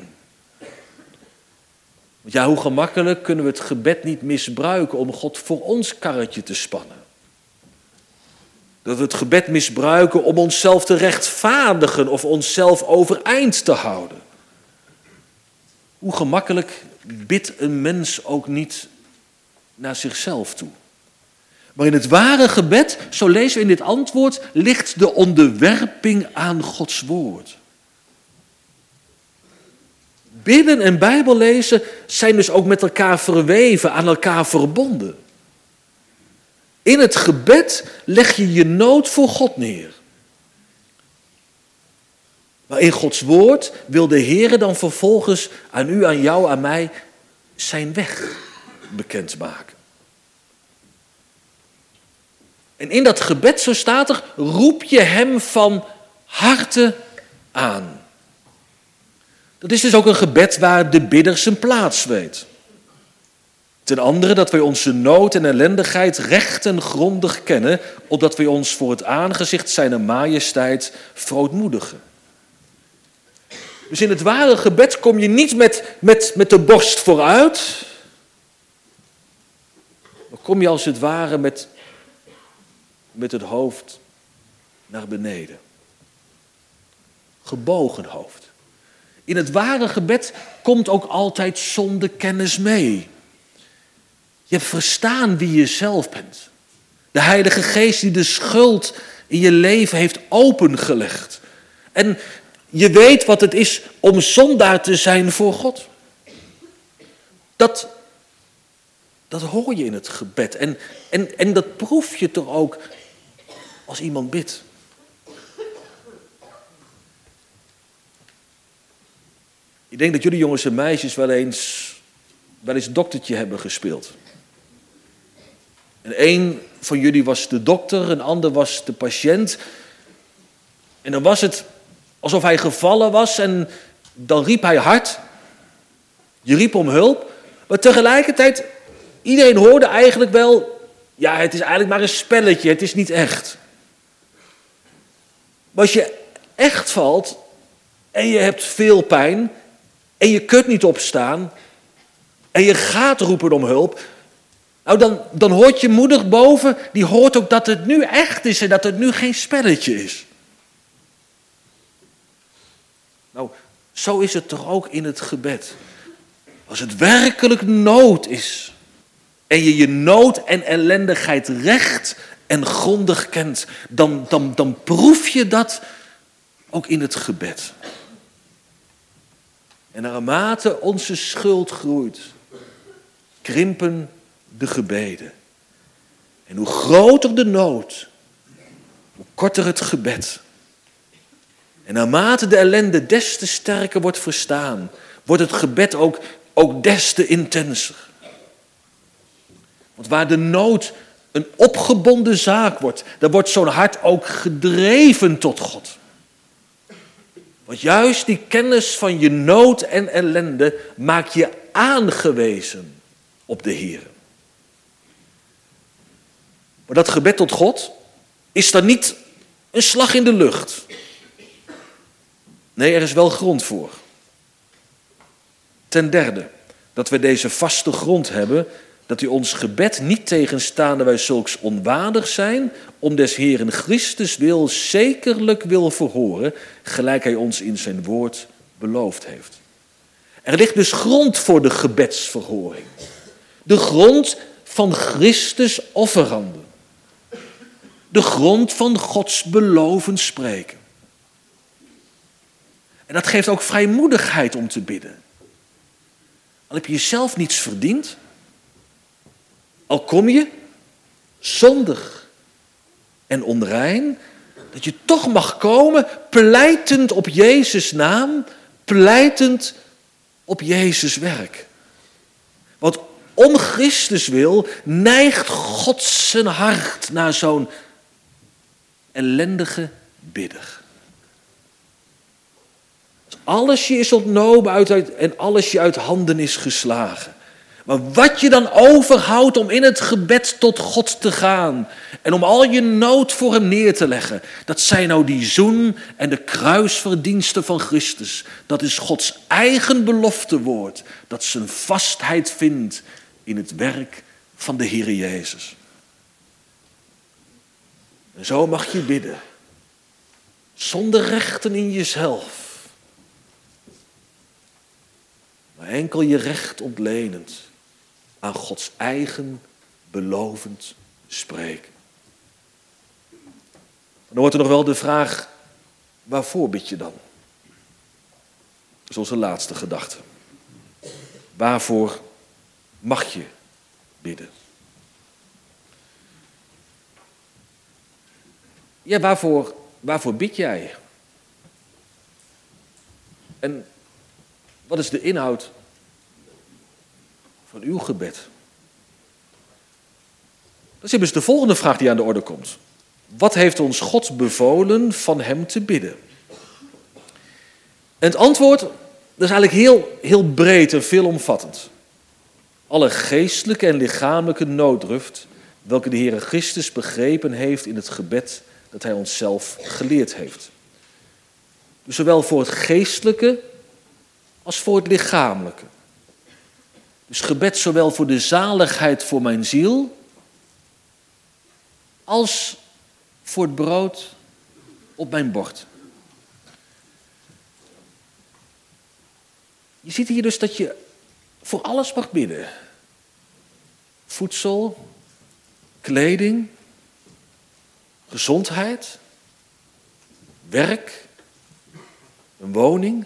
Want ja, hoe gemakkelijk kunnen we het gebed niet misbruiken om God voor ons karretje te spannen? Dat we het gebed misbruiken om onszelf te rechtvaardigen of onszelf overeind te houden. Hoe gemakkelijk bidt een mens ook niet naar zichzelf toe. Maar in het ware gebed, zo lezen we in dit antwoord, ligt de onderwerping aan Gods woord. Bidden en Bijbellezen zijn dus ook met elkaar verweven, aan elkaar verbonden. In het gebed leg je je nood voor God neer. Maar in Gods woord wil de Heere dan vervolgens aan u, aan jou, aan mij zijn weg bekendmaken. En in dat gebed, zo staat er, roep je hem van harte aan. Dat is dus ook een gebed waar de bidder zijn plaats weet. Ten andere dat wij onze nood en ellendigheid recht en grondig kennen, opdat wij ons voor het aangezicht zijner majesteit verootmoedigen. Dus in het ware gebed kom je niet met de borst vooruit, maar kom je als het ware met het hoofd naar beneden. Gebogen hoofd. In het ware gebed komt ook altijd zondekennis mee. Je hebt verstaan wie je zelf bent. De Heilige Geest die de schuld in je leven heeft opengelegd. En je weet wat het is om zondaar te zijn voor God. Dat hoor je in het gebed. En dat proef je toch ook als iemand bidt. Ik denk dat jullie jongens en meisjes wel eens doktertje hebben gespeeld. En één van jullie was de dokter, een ander was de patiënt. En dan was het alsof hij gevallen was en dan riep hij hard. Je riep om hulp. Maar tegelijkertijd, iedereen hoorde eigenlijk wel, ja, het is eigenlijk maar een spelletje, het is niet echt. Maar als je echt valt en je hebt veel pijn en je kunt niet opstaan, en je gaat roepen om hulp, nou dan hoort je moeder boven, die hoort ook dat het nu echt is en dat het nu geen spelletje is. Nou, zo is het toch ook in het gebed. Als het werkelijk nood is en je nood en ellendigheid recht en grondig kent, dan proef je dat ook in het gebed. En naarmate onze schuld groeit, krimpen de gebeden. En hoe groter de nood, hoe korter het gebed. En naarmate de ellende des te sterker wordt verstaan, wordt het gebed ook des te intenser. Want waar de nood een opgebonden zaak wordt, dan wordt zo'n hart ook gedreven tot God. Want juist die kennis van je nood en ellende maakt je aangewezen op de Heer. Maar dat gebed tot God is dan niet een slag in de lucht. Nee, er is wel grond voor. Ten derde, dat we deze vaste grond hebben, dat u ons gebed niet tegenstaande wij zulks onwaardig zijn, om des Heeren Christus wil zekerlijk wil verhoren, gelijk hij ons in zijn woord beloofd heeft. Er ligt dus grond voor de gebedsverhoring. De grond van Christus offeranden. De grond van Gods belovend spreken. En dat geeft ook vrijmoedigheid om te bidden. Al heb je jezelf niets verdiend, al kom je zondig en onrein, dat je toch mag komen pleitend op Jezus' naam, pleitend op Jezus' werk. Want om Christus wil neigt God zijn hart naar zo'n ellendige bidder. Alles je is ontnomen en alles je uit handen is geslagen. Maar wat je dan overhoudt om in het gebed tot God te gaan en om al je nood voor hem neer te leggen, dat zijn nou die zoen en de kruisverdiensten van Christus. Dat is Gods eigen beloftewoord, dat zijn vastheid vindt in het werk van de Heer Jezus. En zo mag je bidden, zonder rechten in jezelf, maar enkel je recht ontlenend aan Gods eigen belovend spreken. Dan wordt er nog wel de vraag, waarvoor bid je dan? Dat is onze laatste gedachte. Waarvoor mag je bidden? Ja, waarvoor bid jij? En wat is de inhoud van uw gebed? Dat is immers de volgende vraag die aan de orde komt. Wat heeft ons God bevolen van hem te bidden? En het antwoord, dat is eigenlijk heel breed en veelomvattend. Alle geestelijke en lichamelijke nooddruft, welke de Heere Christus begrepen heeft in het gebed dat hij onszelf geleerd heeft. Dus zowel voor het geestelijke als voor het lichamelijke. Dus gebed zowel voor de zaligheid voor mijn ziel, als voor het brood op mijn bord. Je ziet hier dus dat je voor alles mag bidden. Voedsel, kleding, gezondheid, werk, een woning.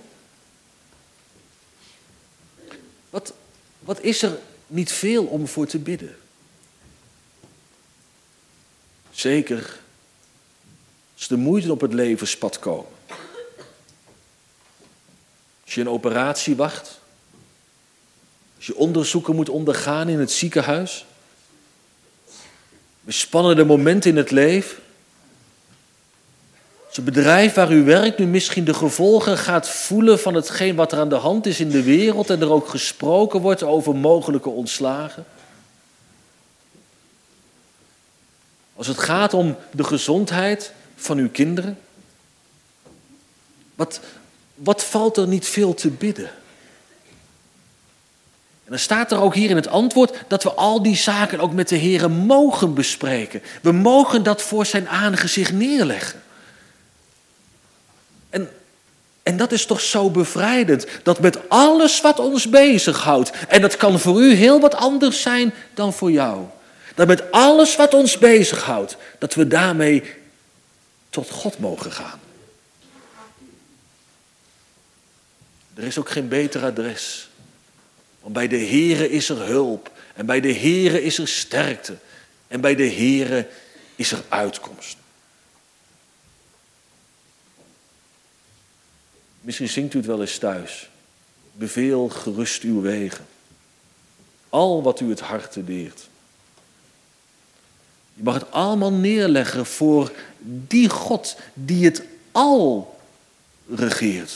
Wat is er niet veel om voor te bidden? Zeker als de moeite op het levenspad komen. Als je een operatie wacht. Als je onderzoeken moet ondergaan in het ziekenhuis. Spannende momenten in het leven. Als een bedrijf waar u werkt nu misschien de gevolgen gaat voelen van hetgeen wat er aan de hand is in de wereld en er ook gesproken wordt over mogelijke ontslagen. Als het gaat om de gezondheid van uw kinderen. Wat valt er niet veel te bidden? En dan staat er ook hier in het antwoord dat we al die zaken ook met de Heere mogen bespreken. We mogen dat voor zijn aangezicht neerleggen. En dat is toch zo bevrijdend, dat met alles wat ons bezighoudt, en dat kan voor u heel wat anders zijn dan voor jou, dat met alles wat ons bezighoudt, dat we daarmee tot God mogen gaan. Er is ook geen beter adres. Want bij de Heere is er hulp. En bij de Heere is er sterkte. En bij de Heere is er uitkomst. Misschien zingt u het wel eens thuis. Beveel gerust uw wegen. Al wat u het harte deert. Je mag het allemaal neerleggen voor die God die het al regeert.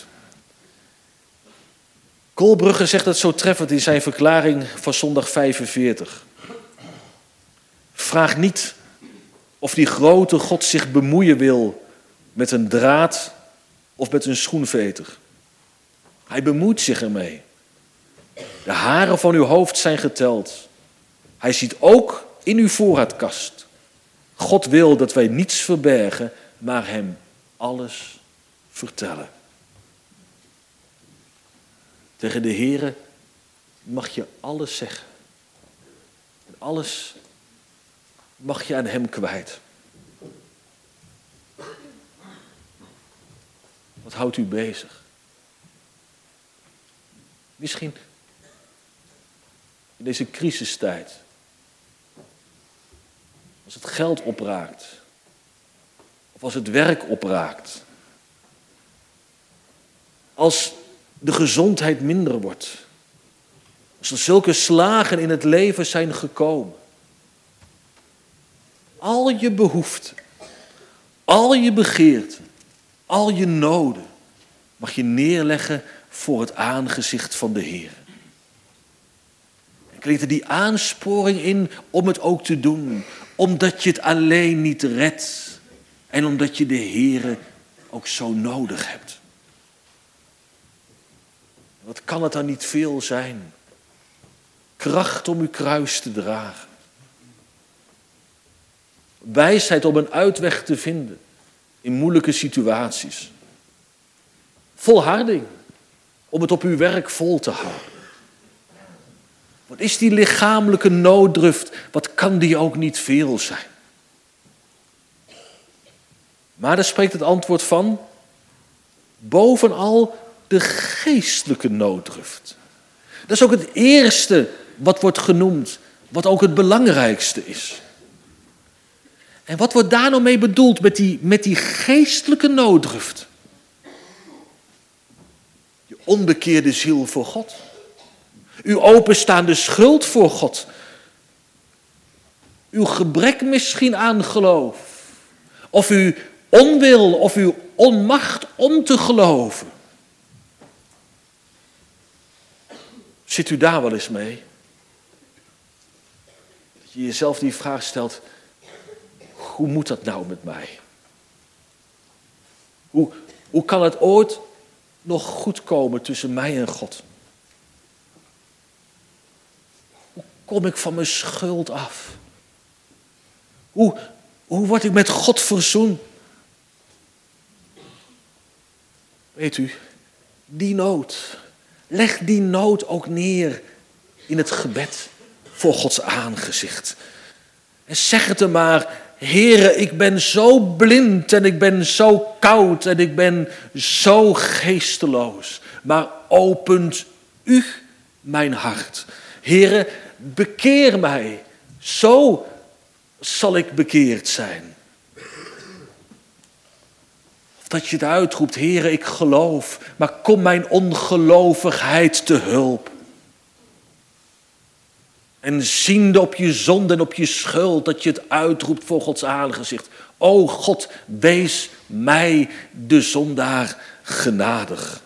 Kolbrugge zegt het zo treffend in zijn verklaring van zondag 45. Vraag niet of die grote God zich bemoeien wil met een draad of met een schoenveter. Hij bemoeit zich ermee. De haren van uw hoofd zijn geteld. Hij ziet ook in uw voorraadkast. God wil dat wij niets verbergen, maar hem alles vertellen. Tegen de Heere mag je alles zeggen. En alles mag je aan hem kwijt. Wat houdt u bezig? Misschien in deze crisistijd. Als het geld opraakt. Of als het werk opraakt. Als de gezondheid minder wordt. Als er zulke slagen in het leven zijn gekomen. Al je behoeften, al je begeerten, al je noden mag je neerleggen voor het aangezicht van de Heer. En klinkt er die aansporing in om het ook te doen, omdat je het alleen niet redt en omdat je de Heer ook zo nodig hebt. Wat kan het dan niet veel zijn? Kracht om uw kruis te dragen. Wijsheid om een uitweg te vinden in moeilijke situaties. Volharding om het op uw werk vol te houden. Wat is die lichamelijke nooddruft? Wat kan die ook niet veel zijn? Maar daar spreekt het antwoord van. Bovenal de geestelijke nooddruft. Dat is ook het eerste wat wordt genoemd. Wat ook het belangrijkste is. En wat wordt daar nou mee bedoeld met die geestelijke nooddruft? Je onbekeerde ziel voor God. Uw openstaande schuld voor God. Uw gebrek misschien aan geloof. Of uw onwil of uw onmacht om te geloven. Zit u daar wel eens mee? Dat je jezelf die vraag stelt. Hoe moet dat nou met mij? Hoe kan het ooit nog goed komen tussen mij en God? Hoe kom ik van mijn schuld af? Hoe word ik met God verzoend? Weet u, die nood. Leg die nood ook neer in het gebed voor Gods aangezicht. En zeg het hem maar. Heere, ik ben zo blind en ik ben zo koud en ik ben zo geesteloos. Maar opent u mijn hart. Heere, bekeer mij. Zo zal ik bekeerd zijn. Of dat je het uitroept, Heere, ik geloof, maar kom mijn ongelovigheid te hulp. En ziende op je zonde en op je schuld, dat je het uitroept voor Gods aangezicht. O God, wees mij de zondaar genadig.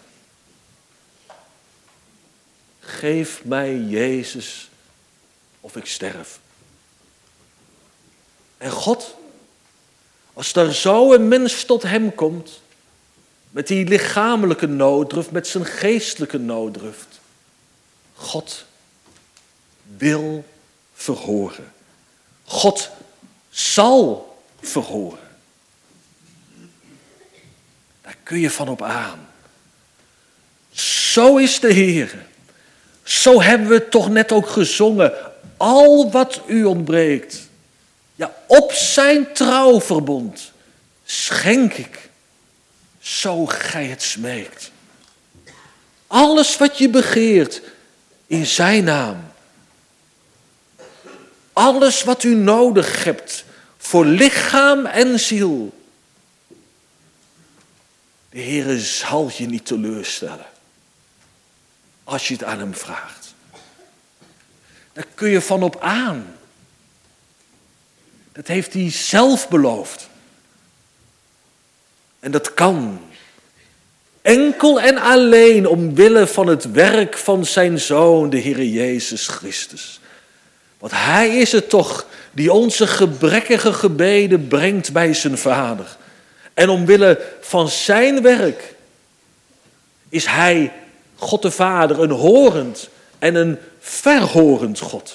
Geef mij Jezus of ik sterf. En God, als er zo een mens tot hem komt, met die lichamelijke nooddruft, met zijn geestelijke nooddruft. God wil verhoren. God zal verhoren. Daar kun je van op aan. Zo is de Heer. Zo hebben we het toch net ook gezongen. Al wat u ontbreekt. Ja, op zijn trouwverbond schenk ik. Zo gij het smeekt. Alles wat je begeert in zijn naam. Alles wat u nodig hebt voor lichaam en ziel. De Heere zal je niet teleurstellen. Als je het aan hem vraagt. Daar kun je van op aan. Dat heeft hij zelf beloofd. En dat kan. Enkel en alleen omwille van het werk van zijn Zoon, de Heere Jezus Christus. Want hij is het toch die onze gebrekkige gebeden brengt bij zijn Vader. En omwille van zijn werk is hij, God de Vader, een horend en een verhorend God.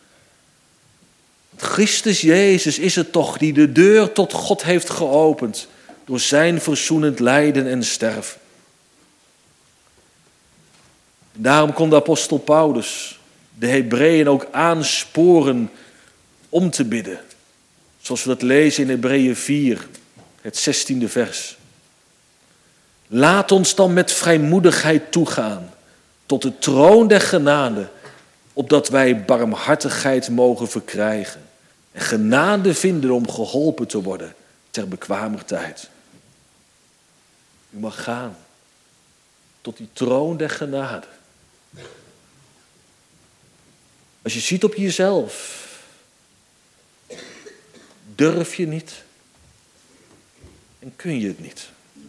Christus Jezus is het toch die de deur tot God heeft geopend door zijn verzoenend lijden en sterven. Daarom kon de apostel Paulus de Hebreeën ook aansporen om te bidden. Zoals we dat lezen in Hebreeën 4, het 16e vers. Laat ons dan met vrijmoedigheid toegaan tot de troon der genade, opdat wij barmhartigheid mogen verkrijgen en genade vinden om geholpen te worden ter bekwamer tijd. U mag gaan tot die troon der genade. Als je ziet op jezelf, durf je niet en kun je het niet.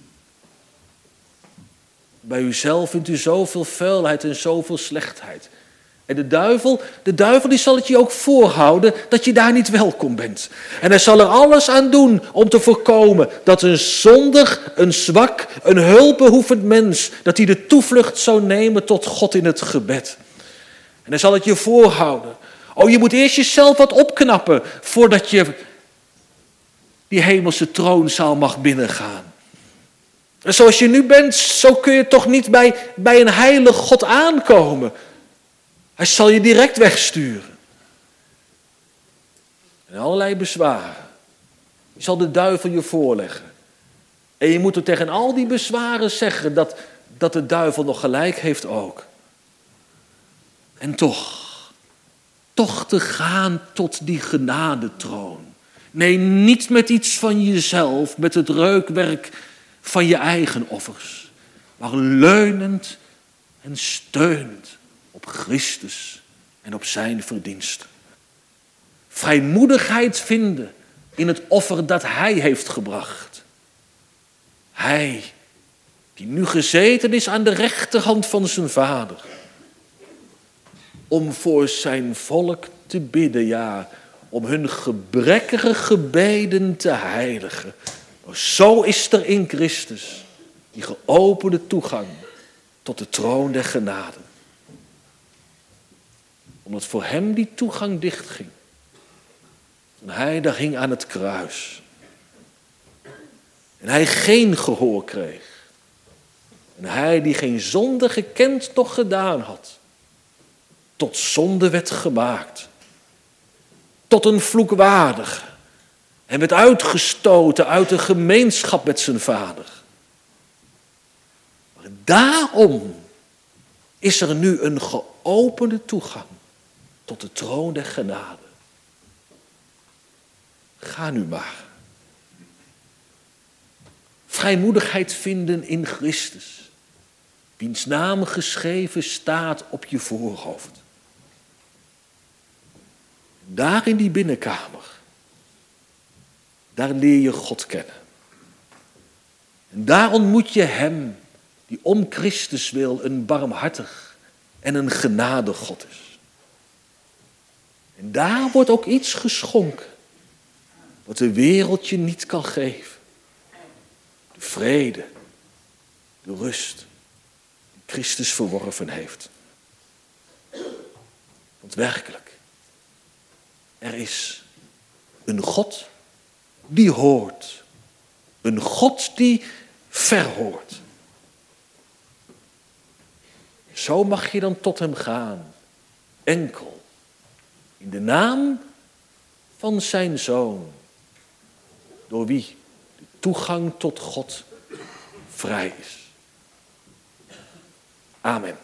Bij uzelf vindt u zoveel vuilheid en zoveel slechtheid. En de duivel die zal het je ook voorhouden dat je daar niet welkom bent. En hij zal er alles aan doen om te voorkomen dat een zondig, een zwak, een hulpbehoevend mens, dat hij de toevlucht zou nemen tot God in het gebed. En hij zal het je voorhouden. Oh, je moet eerst jezelf wat opknappen voordat je die hemelse troonzaal mag binnengaan. En zoals je nu bent, zo kun je toch niet bij een heilig God aankomen. Hij zal je direct wegsturen. En allerlei bezwaren. Die zal de duivel je voorleggen. En je moet er tegen al die bezwaren zeggen dat de duivel nog gelijk heeft ook. En toch te gaan tot die genadetroon. Nee, niet met iets van jezelf, met het reukwerk van je eigen offers. Maar leunend en steunend op Christus en op zijn verdiensten. Vrijmoedigheid vinden in het offer dat hij heeft gebracht. Hij, die nu gezeten is aan de rechterhand van zijn Vader. Om voor zijn volk te bidden, ja, om hun gebrekkige gebeden te heiligen. Zo is er in Christus die geopende toegang tot de troon der genade. Omdat voor hem die toegang dichtging. En hij daar hing aan het kruis. En hij geen gehoor kreeg. En hij die geen zonde gekend noch gedaan had. Tot zonde werd gemaakt. Tot een vloekwaardige. En werd uitgestoten uit de gemeenschap met zijn Vader. Maar daarom is er nu een geopende toegang tot de troon der genade. Ga nu maar. Vrijmoedigheid vinden in Christus, wiens naam geschreven staat op je voorhoofd. Daar in die binnenkamer, daar leer je God kennen. En daar ontmoet je hem die om Christus wil een barmhartig en een genadig God is. En daar wordt ook iets geschonken wat de wereld je niet kan geven. De vrede, de rust die Christus verworven heeft. Want Want werkelijk, er is een God die hoort. Een God die verhoort. Zo mag je dan tot hem gaan. Enkel in de naam van zijn Zoon. Door wie de toegang tot God vrij is. Amen.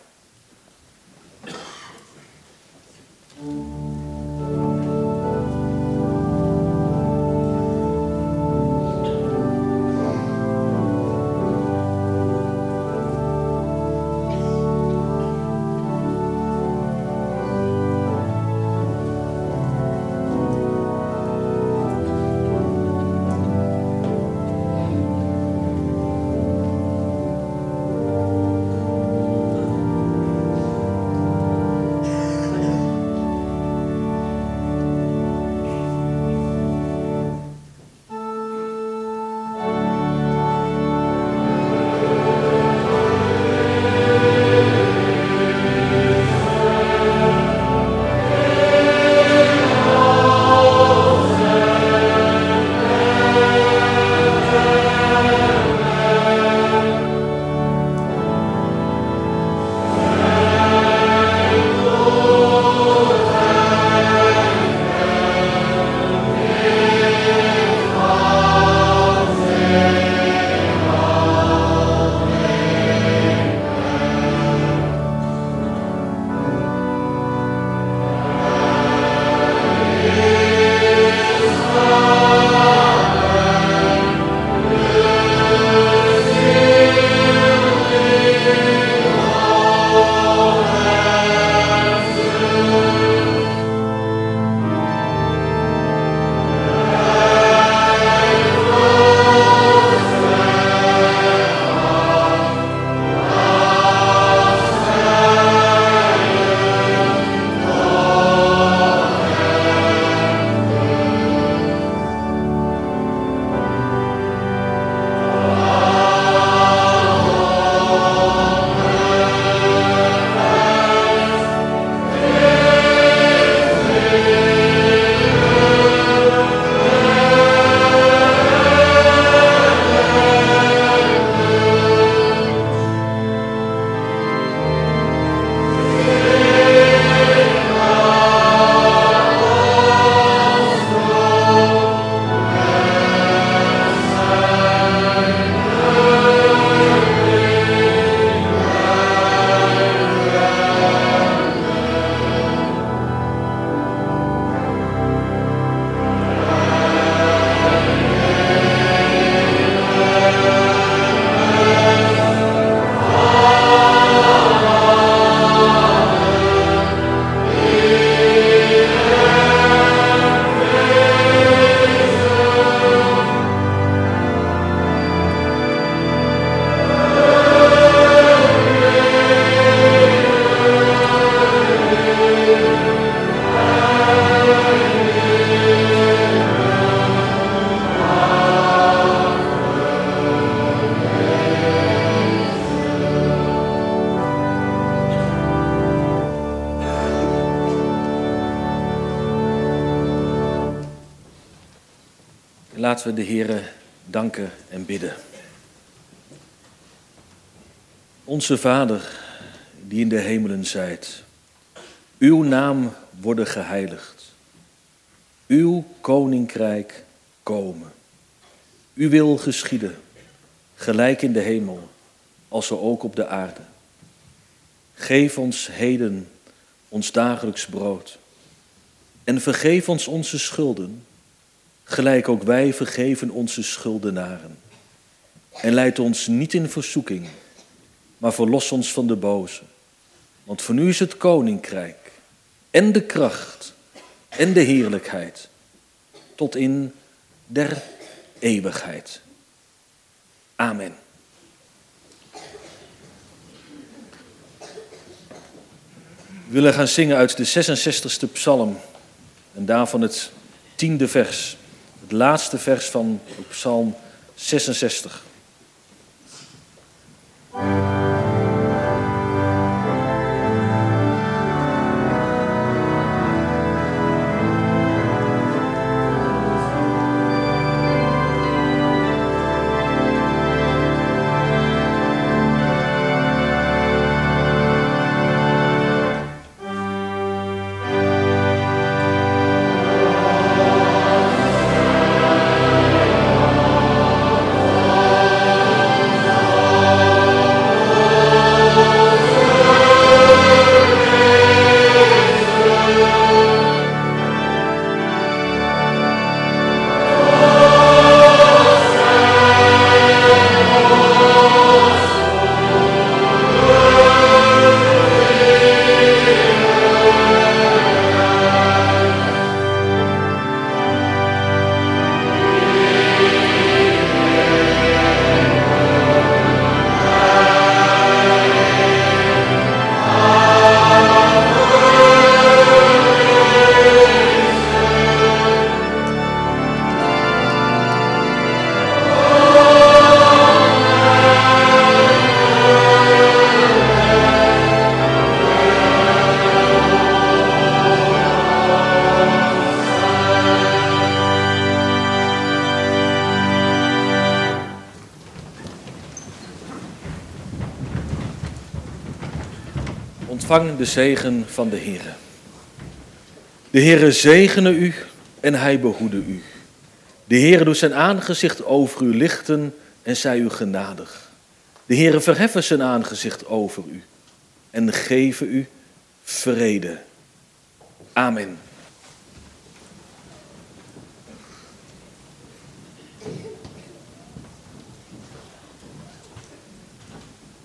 Laten we de Heere danken en bidden. Onze Vader, die in de hemelen zijt, uw naam worden geheiligd. Uw koninkrijk komen. Uw wil geschieden, gelijk in de hemel, als zo ook op de aarde. Geef ons heden ons dagelijks brood. En vergeef ons onze schulden, gelijk ook wij vergeven onze schuldenaren. En leid ons niet in verzoeking, maar verlos ons van de boze. Want van u is het koninkrijk en de kracht en de heerlijkheid tot in der eeuwigheid. Amen. We willen gaan zingen uit de 66e psalm en daarvan het 10e vers. Het laatste vers van psalm 66. Ontvang de zegen van de Heere. De Heere zegene u en hij behoede u. De Heere doet zijn aangezicht over u lichten en zij u genadig. De Heere verheffen zijn aangezicht over u en geven u vrede. Amen.